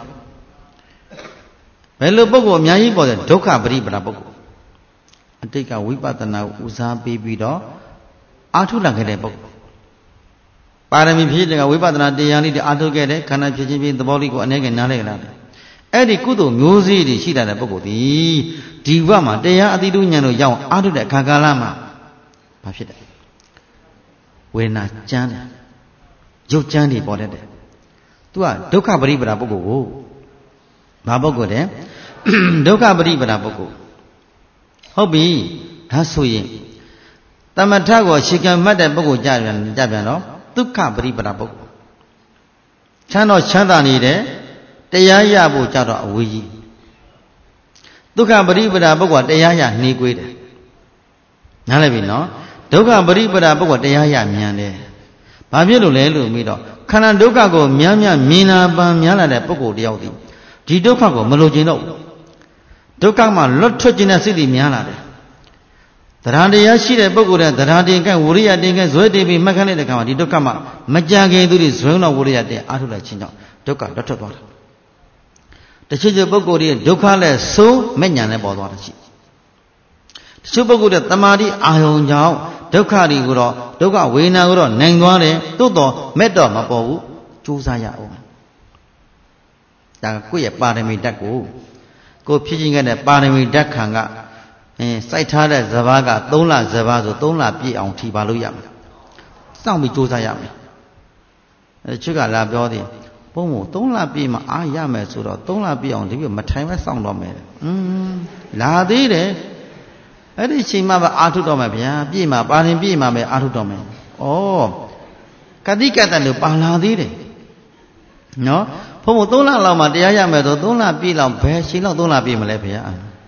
ဘယ်လိုပုဂ္ဂိုလ်အများကြီးပေါ်တဲ့ဒုက္ခပရိပဒပုဂ္ဂိုလ်အတိတ်ကဝိပဿနာကိုဦးစားပေးပြီးတော့အာထုလာခဲ့တဲ့ပုဂ္ဂိုလ်ပါရမီဖြစ်တဲ့ကဝိပဿနာတရားလေးတွေအာထုခဲ့တဲ့ခန္ဓာဖြစ်ခြင်းဖြစ်သဘောလေးကိုအနေနဲ့နားလည်ကြတာအဲ့ဒီကုသိုလ်မျိုးစေ့တွေရှိလာတဲ့ပုဂ္ဂိုလ်ဒီဘဝမှာတရားအတိတုဉာဏ်တို့ရောက်အာထုတဲ့အခါကာလမှာဘာဖြစ်တယ်ဝေဒနာကြမ်းတယ်ရုပ်ကြမ်းတွေပေါ်တတ်တယ်သူကဒုက္ခပရိပဒပုဂ္ဂိုလ်ကိုဘာပုဂ္ဂိုလ်တဲ့ဒုက္ခပရိပဒပုဂ္ဂိုလ်ဟုတ်ပြီဒါဆိုရင်တမထကိုရှေကံမှတ်တဲ့ပုဂ္ဂိုလ်ကြပြန်တော့ဒုက္ခပရိပဒပုဂ္ဂိုလ်ချမ်းတော့ချမ်းသာနေတယ်တရားရဖို့ကြတော့အဝေးကြီးဒုက္ခပရိပဒပုဂ္ဂိုလ်တရားရနှီးကွေးတယ်နားလည်ပြီနော်ဒုက္ခပရိပဒပုဂ္ဂိုလ်တရားရမြန်တယ်ဘာဖြစ်လို့လဲလို့ပြီးတော့ခန္ဓာဒုက္ခကိုများမြင်နာပန်များလာတဲ့ပုဂ္ဂိုလ်တယောက်ဒီဒုက္ခကိုမလိုချင်တော့ဘူးဒုက္ခမှာလွတ်ထွက်ခြင်းတဲ့စိတ်တွေများလာတယ်တရားတရားရှိတဲ့ပုဂ္ဂိုလ်တဲ့တရားတင်ကဝရိယတင်ကဇွဲတင်ပြီးမှတ်ခမ်းလိုက်တဲ့ခါမှာဒီဒုက္ခမှာမကြခင်သူတွေဇွဲတော့ဝရိယတင်အားထုတ်လိုက်ခြင်းကြောင့်ဒုက္ခလွတ်ထွက်သွားတာတချို့ပုဂ္ဂိုလ်တွေဒုက္ခလည်းစိုးမဲ့ညာနဲ့ပေါ်သွားတာရှိတချို့ပုဂ္ဂိုလ်တွေတမာတိအာယုံကြောင့်ဒုက္ခတွေကိုတော့ဒုက္ခဝေဒနာကိုတော့နိုင်သွားတယ်သို့တော်မဲ့တော့မပေါ်ဘူးကြိုးစားရအောင်ဒါကကိုယ့်ရဲ့ပါရမီဓာတ်ကိုဖြစ်ခြင်းခဲ့တဲ့ပါရမီဓာတ်ခံကစိုက်ထားတဲ့ဇဘာက3လဇဘာဆို3လပြည့်အောင်ထီပါလို့ရမယ်စောင့်ပြီးကြိုးစားရမယ်ချစ်ကလာပြောတယ်ဘုံမို့3လပြည့်မှအားရမယ်ဆိုတော့3လပြည့်အောင်ဒီပြမထိုင်ပဲစောင့်တော့မယ်လာသေးတယ်အဲ့ဒီချိန်မှပဲအာထုတော့မယ်ဗျာပြည့်မှပါရင်ပြည့်မှပဲအာထုတော့မယ်ဩကတိကတ္တလို့ပါလာသေးတယ်နော်ဘုံမို့3လလောက်မှတရားရမယ်ဆို3လပြည့်လောက်ဘယ်ချိန်လောက်3လပြည့်မလဲဗျာ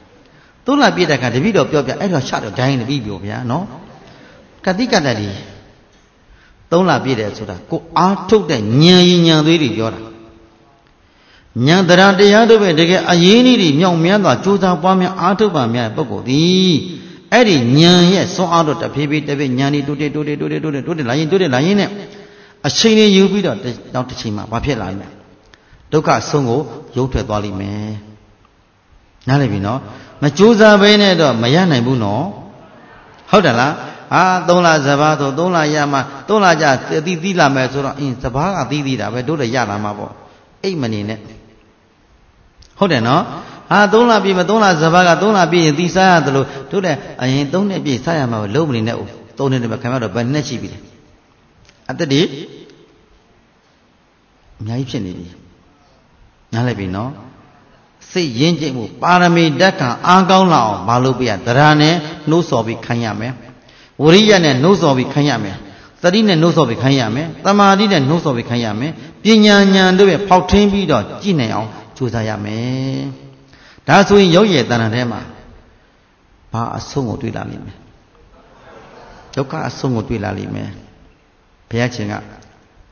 3လပြည့်တဲ့ခါတပည့်တော်ပြောပြအဲ့တော့ရှတော့ဒိုင်းတပည့်ပြောဗျာနော်ကတိကတ္တဒီ3လပြည့်တယ်ဆိုတာကိုအားထုတ်တဲ့ဉာဏ်ရည်ဉာဏ်သွေးတွေပြောတာဉာဏ်တရားတို့ပဲတကယ်အရေးနည်းတွေမြောက်မြန်းစွာကြိုးစားပွားများအားထုတ်ပါများပုဂ္ဂိုလ်သည်အဲ့ဒီဉာဏ်ရဲ့စွမ်းအားတော့တဖြည်းဖြည်းဉာဏ်တွေတိုးတက်လာရင်နဲ့အချိန်တွေယူပြီးတော့နောက်တစ်ချိန်မှာဘာဖြစ်လာလဲဒုက္ခဆုံးကိုရုပ်ထွက်သွားလိမ့်မယ်နားလည်ပြီနော်မကြိုးစားဘဲနဲ့တော့မရနိုင်ဘူးနော်ဟုတ်တယ်လား3လဇဘာဆို3လရမှ3လကြာသီးလာမယ်ဆိုတော့ဇဘာကသီးတာပဲတို့လည်းရလာမှာပေါ့အိတ်မနေနဲ့ဟုတ်တယ်နော်3လပြည့်မ3လဇဘာက3လပြည့်ရင်သီးစားရတယ်လို့တို့လည်းအရင်3နှစ်ပြည့်စားရမှာပဲလုံးမနေနဲ့3နှစ်တည်းပဲခင်ဗျားတို့ဘယ်နှစ်ရှိပြီလဲအသက်ဒီအများကြီးဖြစ်နေပြီနားလည်ပြီနော်စိတ်ရင်းကျိတ်မှုပါရမီဓာတ်ကအားကောင်းလာအောင်မလုပ်ပြရတရားနဲ့နှိုးဆော်ပြီးခိုင်းရမယ်ဝရိယနဲ့နှိုးဆော်ပြီးခိုင်းရမယ်သတိနဲ့နှိုးဆော်ပြီးခိုင်းရမယ်တမာတိနဲ့နှိုးဆော်ပြီးခိုင်းရမယ်ပညာဉာဏ်တို့ရဲ့ဖောက်ထင်းပြီးတော့ကြည့်နိုင်အောင်ကြိုးစားရမယ်ဒါဆိုရင်ရုပ်ရည်တဏ္ဍာထဲမှာဘာအဆုံးကိုတွေ့လာလိမ့်မယ်ဒုက္ခအဆုံးကိုတွေ့လာလိမ့်မယ်ဘုရားရှင်က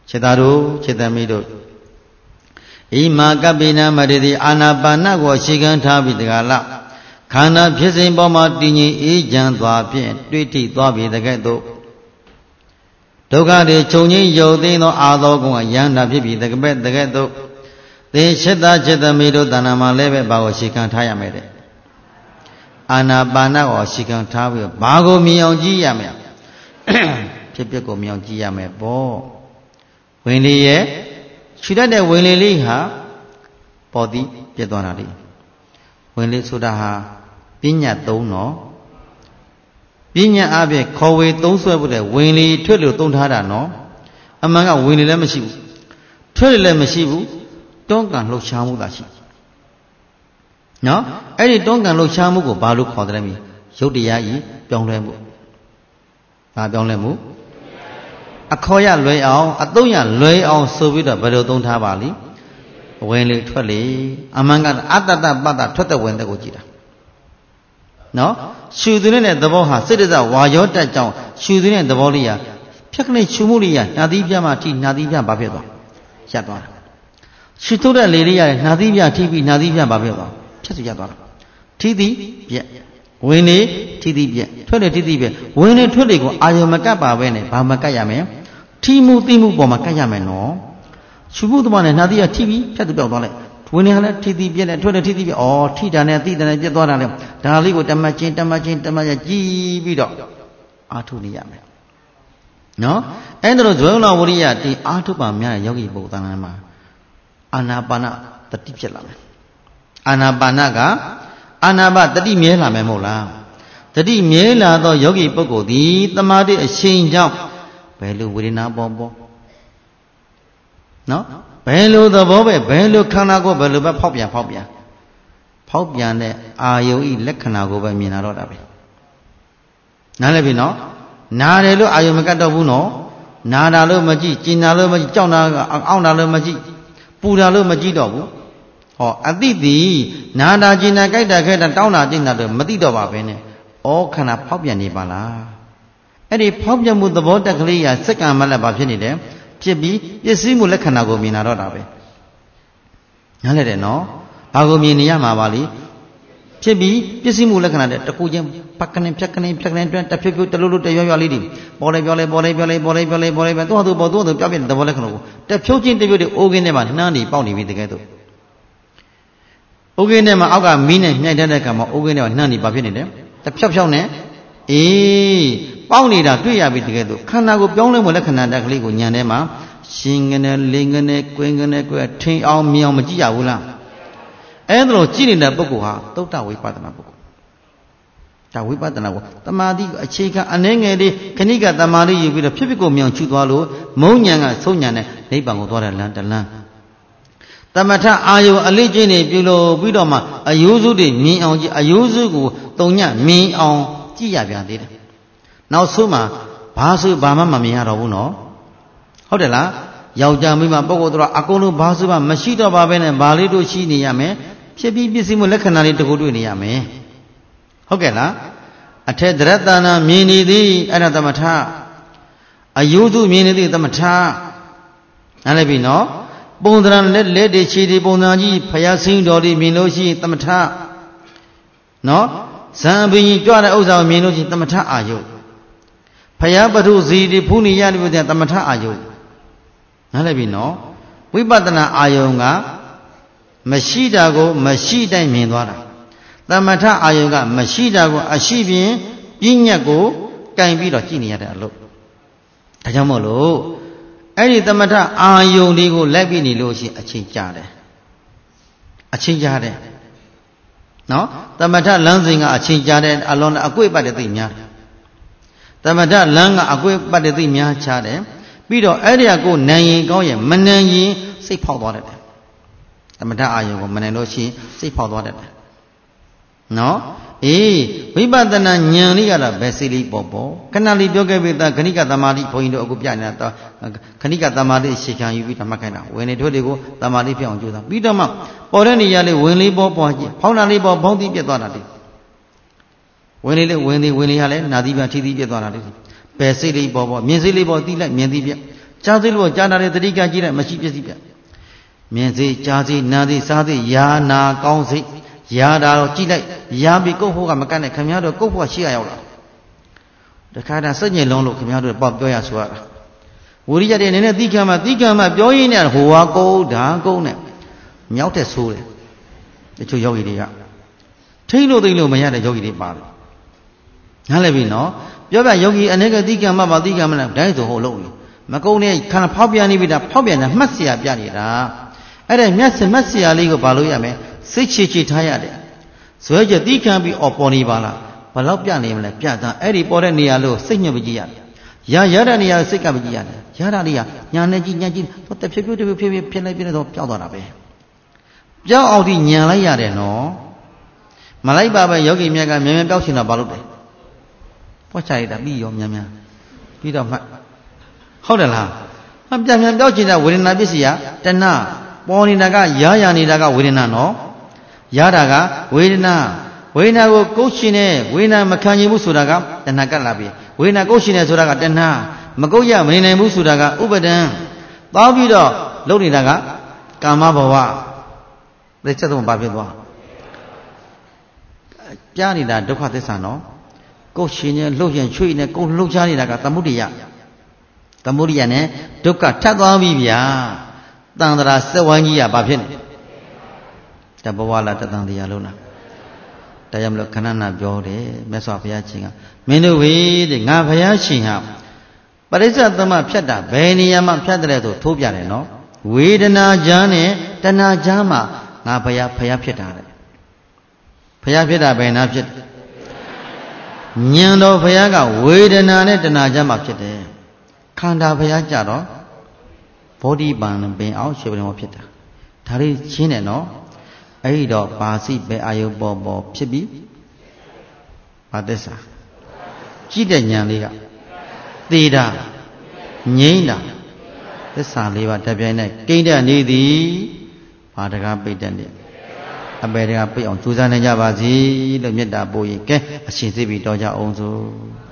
Chetaru, Chetamido. Ima Kapina Madidi, Anapana was Shigan Tabi the Gala. Kana Pisin Boma Dini, Ejan Dwapi, Twitty Dwabi the Ghetto. Togari Choni Yodino Adogo, Yanda Bibi the Gabet the Ghetto. They Cheta Chetamido, Danama Leve, Bago Shikan Tayamede. Anapana or Shikan Tabi, Bago Mionji Yame. Typical Mionji Yame, Bo. When he should have when he ha body Piedonari. When he should have Pina dono Pina Abe, Kowe, those who would have when he told you don't have no among a winning lemon. Tell lemon, don't can look shamu that she. No, any don't can look shamu go balu quadrami, Yodiai, Donglemu. Donglemu. A coya lay out, a doya lay out so with a better don't have ali. When literally among other bada total when the Gojira. No, shooting at the Boha, citizen, Wayota Town, shooting at the Volia, Picnic Chumulia, Nadivia Mati, Nadivia Babeba. Yadwa. She told a lady, Nadivia TV, Nadivia Babeba. Chesiyadwa. TD, yeah. Winnie, TD, yeah. 20 TD, when it 20 go, I am a capa, when it, Bamakayame. Timu Bomakayame no. Shubudman and Nadia TV, Chat about it. 20 TD, 20 TD, or Titana, Titana, Dali with Tamachin, G. Artuniame. No? And the Jola Woria, the Artupamia, Yogi Botanama. Anabana, the Tichalam. Anabanaga, Anaba, the Dimela Memola. The Dimela, the Yogi Pogo, the Madi, a change out. Bellu Wirina Bombo. No? Bellu the Bobe, Bellu Kanago, Belluba Popia. Popia, Ayo Lekanago by Minarodabe. Nalevino, Narelo Ayomacata Buno, Nadalo Maji, Chinalo Maji, Aunalo Maji, Pudalo Majido, or Adidi, Nada Gina Gaita, Tauna Gina, Matido Babene, all Kana Popia Nibala. Any problem with the water clear, second Malabafini, Chibi, Yesimu Lekanago Minarodabe. Nalede no, Agomini Yamavali, Chibi, Yesimu Lekana, the Kujam, Pakanim, the people to Lulu, the lady, Bole, Bodo, the Jabin, the Volcano, the Chojin, the Oginema, Nani, Pony with the ghetto. Oginema, Aga, Mina, Nadakama, Oginema, Nani, Babini, the Chapshone, Pauni da Tuya with together. Kanago Pionle Molekana Ligo Yanema, singing a lingane, quingane, train out Miamajia Ula. Andro Chilin da Bokuha, Tota we Patana Boku. Tawi Patana, Tamadi, a Chika, an Engedi, Kaniga, Tamari with a typical Mian Chutualo, Monyanga, Sonyane, Nebango, Land. Tamata Ayo, a legend, below Widoma, a usually me on a usual, Tonya, me on Gia did. Now Suma, Basu Bama Mamia Ravuno. Hodela, Yaujamima Bogodra, Akonu Basuba, Mashito Baben and Balido Shini Yame, Shebi Bisimu Lekanari to go to Yame. Hogela, a Tedratana Mini di Anatamata, a Yudu Mini di Tamata, Alabino, Bondran Lady Chidi Bonaji, Payasin Dodi Minoshi Tamata. No, Sambi Joana Oza Minoshi Tamata Ayo. Payabadu Zidi Puni Yadi with the Tamata Ayo. Nalabino, we Batana Ayonga, Mashidago, Mashida Mindwara. Tamata Ayonga, Mashidago, Ashibi, Pinyago, Kaimbi or Chini at a look. Tajamolo, any Tamata Ayo Ligo, Labini Loshi, a chinjade. A chinjade. No, Tamata Lansing a chinjade alone a quick by the thing. Tamada Langa a quick by the thing, Chade. Bido area go Nayi Goya, Manayi, say powder. Tamada Ayo, Mananoshi, say powder. No? We badana Nyaniga, Basili Bobo, Canali Yoga with the Kanika Tamadi point of Gupiana, Kanika Tamadi, Shikan, you with a Makana. When it would go, Tamadi Pion Judah. Beat them up. Or any Yali, Winley Bob, Paula Bob, Bondi Piedonati. When he had Nadiva Chidi Piedonati. Basili Bobo, Misili Bodi like Medivia. ကြားသိလို့ကြားနာတဲ့တတိကကြည့်လိုက်မရှိပြည့်စည်ပြမြင်စေကြားစေနာစေစားစေယာနာကောင်းစေယာတာတော့ကြည့်လိုက်ယာပြီးကုတ်ဖို့ကမကန့်နဲ့ခင်ဗျားတို့ကုတ်ဖို့ရှိရရောက်လာတခါတည်းစိတ်ညစ်လုံးလို့ခင်ဗျားတို့ပေါ့ပြောရဆိုရတာဝိရိယတဲ့နည်းနည်းသီးခံမှပြောရင်းနဲ့ဟိုဟာကုတ်ဒါကုတ်နဲ့မြောက်တဲ့ဆိုးတယ်တချို့ယောဂီတွေကထိမ့်လို့သိလို့မရတဲ့ယောဂီတွေပါတယ်နားလည်ပြီနော်ပြောပြယောဂီအနေကသီးခံမှပါသီးခံမလားတိုင်းဆိုဟိုလုံးနေမကုန်းနဲ့ခန္ဓာဖောက်ပြန်နေပြီဒါဖောက်ပြန်တာမှတ်เสียပြနေတာအဲ့ဒါမှတ်เสียလေးကိုဘာလို့ရမလဲစိတ်ချေထားရတယ်ဇွဲချက်သီးခံပြီးပေါ်နေပါလားဘယ်တော့ပြနေမလဲပြတာအဲ့ဒီပေါ်တဲ့နေရာလို့စိတ်ညစ်မကြည့်ရတယ်ရတဲ့နေရာစိတ်ကမကြည့်ရတယ်ရတာလေးကညာနဲ့ကြည့်တော့တဖြည်းဖြည်းဖြစ်လိုက်တော့ပျောက်သွားတာပဲပျောက်အောင်ဒီညံလိုက်ရတယ်နော်မလိုက်ပါပဲယောဂီမြတ်ကမြန်မြန်ပျောက်ချင်တာဘာလို့လဲပွက်ချလိုက်တာပြီးရောမြန်ပြီးတော့မှတ်ဟုတ်တယ်လားပြန်ပျောက်ချင်တဲ့ဝေဒနာပစ္စည်းကတဏှပေါ်နေတာကရနေတာကဝေဒနာနော်ရတာကဝေဒနာကိုကုတ်ရှင်နဲ့ဝေဒနာမခံနိုင်ဘူးဆိုတာကတဏှကပ်လာပြီဝေဒနာကုတ်ရှင်နဲ့ဆိုတာကတဏှမကုတ်ရမနေနိုင်ဘူးဆိုတာကဥပဒံတောင်းပြီးတော့လုပ်နေတာကကာမဘဝလက်ချက်တော့ဘာဖြစ်သွားကြားနေတာဒုက္ခသစ္စာနော်ကုတ်ရှင်နဲ့လှုပ်ရင်ချွေနဲ့ကုတ်လှုပ်ရှားနေတာကသမုဒိယနဲ့ဒုက္ခထပ်သွားပြီဗျာတန်တရာစက်ဝိုင်းကြီးကဘာဖြစ်နေတဘဝလားတန်တရားလုံးလားတရားမလို့ခဏနာပြောတယ်မြတ်စွာဘုရားရှင်ကမင်းတို့ဝေးတဲ့ငါဘုရားရှင်ဟာပရိစ္ဆေသမဖြတ်တာဘယ်နေရာမှာဖြတ်တယ်ဆိုထိုးပြတယ်နော်ဝေဒနာကြားနဲ့တဏှာကြားမှာငါဘုရားဖြစ်တာတဲ့ဘုရားဖြစ်တာဘယ်နာဖြစ်ဉာဏ်တော်ဘုရားကဝေဒနာနဲ့တဏှာကြားမှာဖြစ်တယ်ခန္ဓာဘုရားကြတော့ဘောဓိပန်ပင်အောင်ရှေ့ပင်ပေါ်ဖြစ်တာဒါလေးရှင်းတယ်နော်အဲ့ဒီတော့ဘာစိပဲအာယုပေါ်ဖြစ်ပြီးဘာသစ္စာကြည့်တဲ့ဉာဏ်လေးကသေတာငြိမ့်တာသစ္စာလေးပါတပြိုင်နက်ကိဋ္တနေသည်ဘာတကားပိတ်တဲ့နေအပေတကားပိတ်အောင်ကြိုးစားနိုင်ကြပါစေလို့မေတ္တာပို့ရင်ကဲအရှင်သိပြီတော်ကြအောင်စို့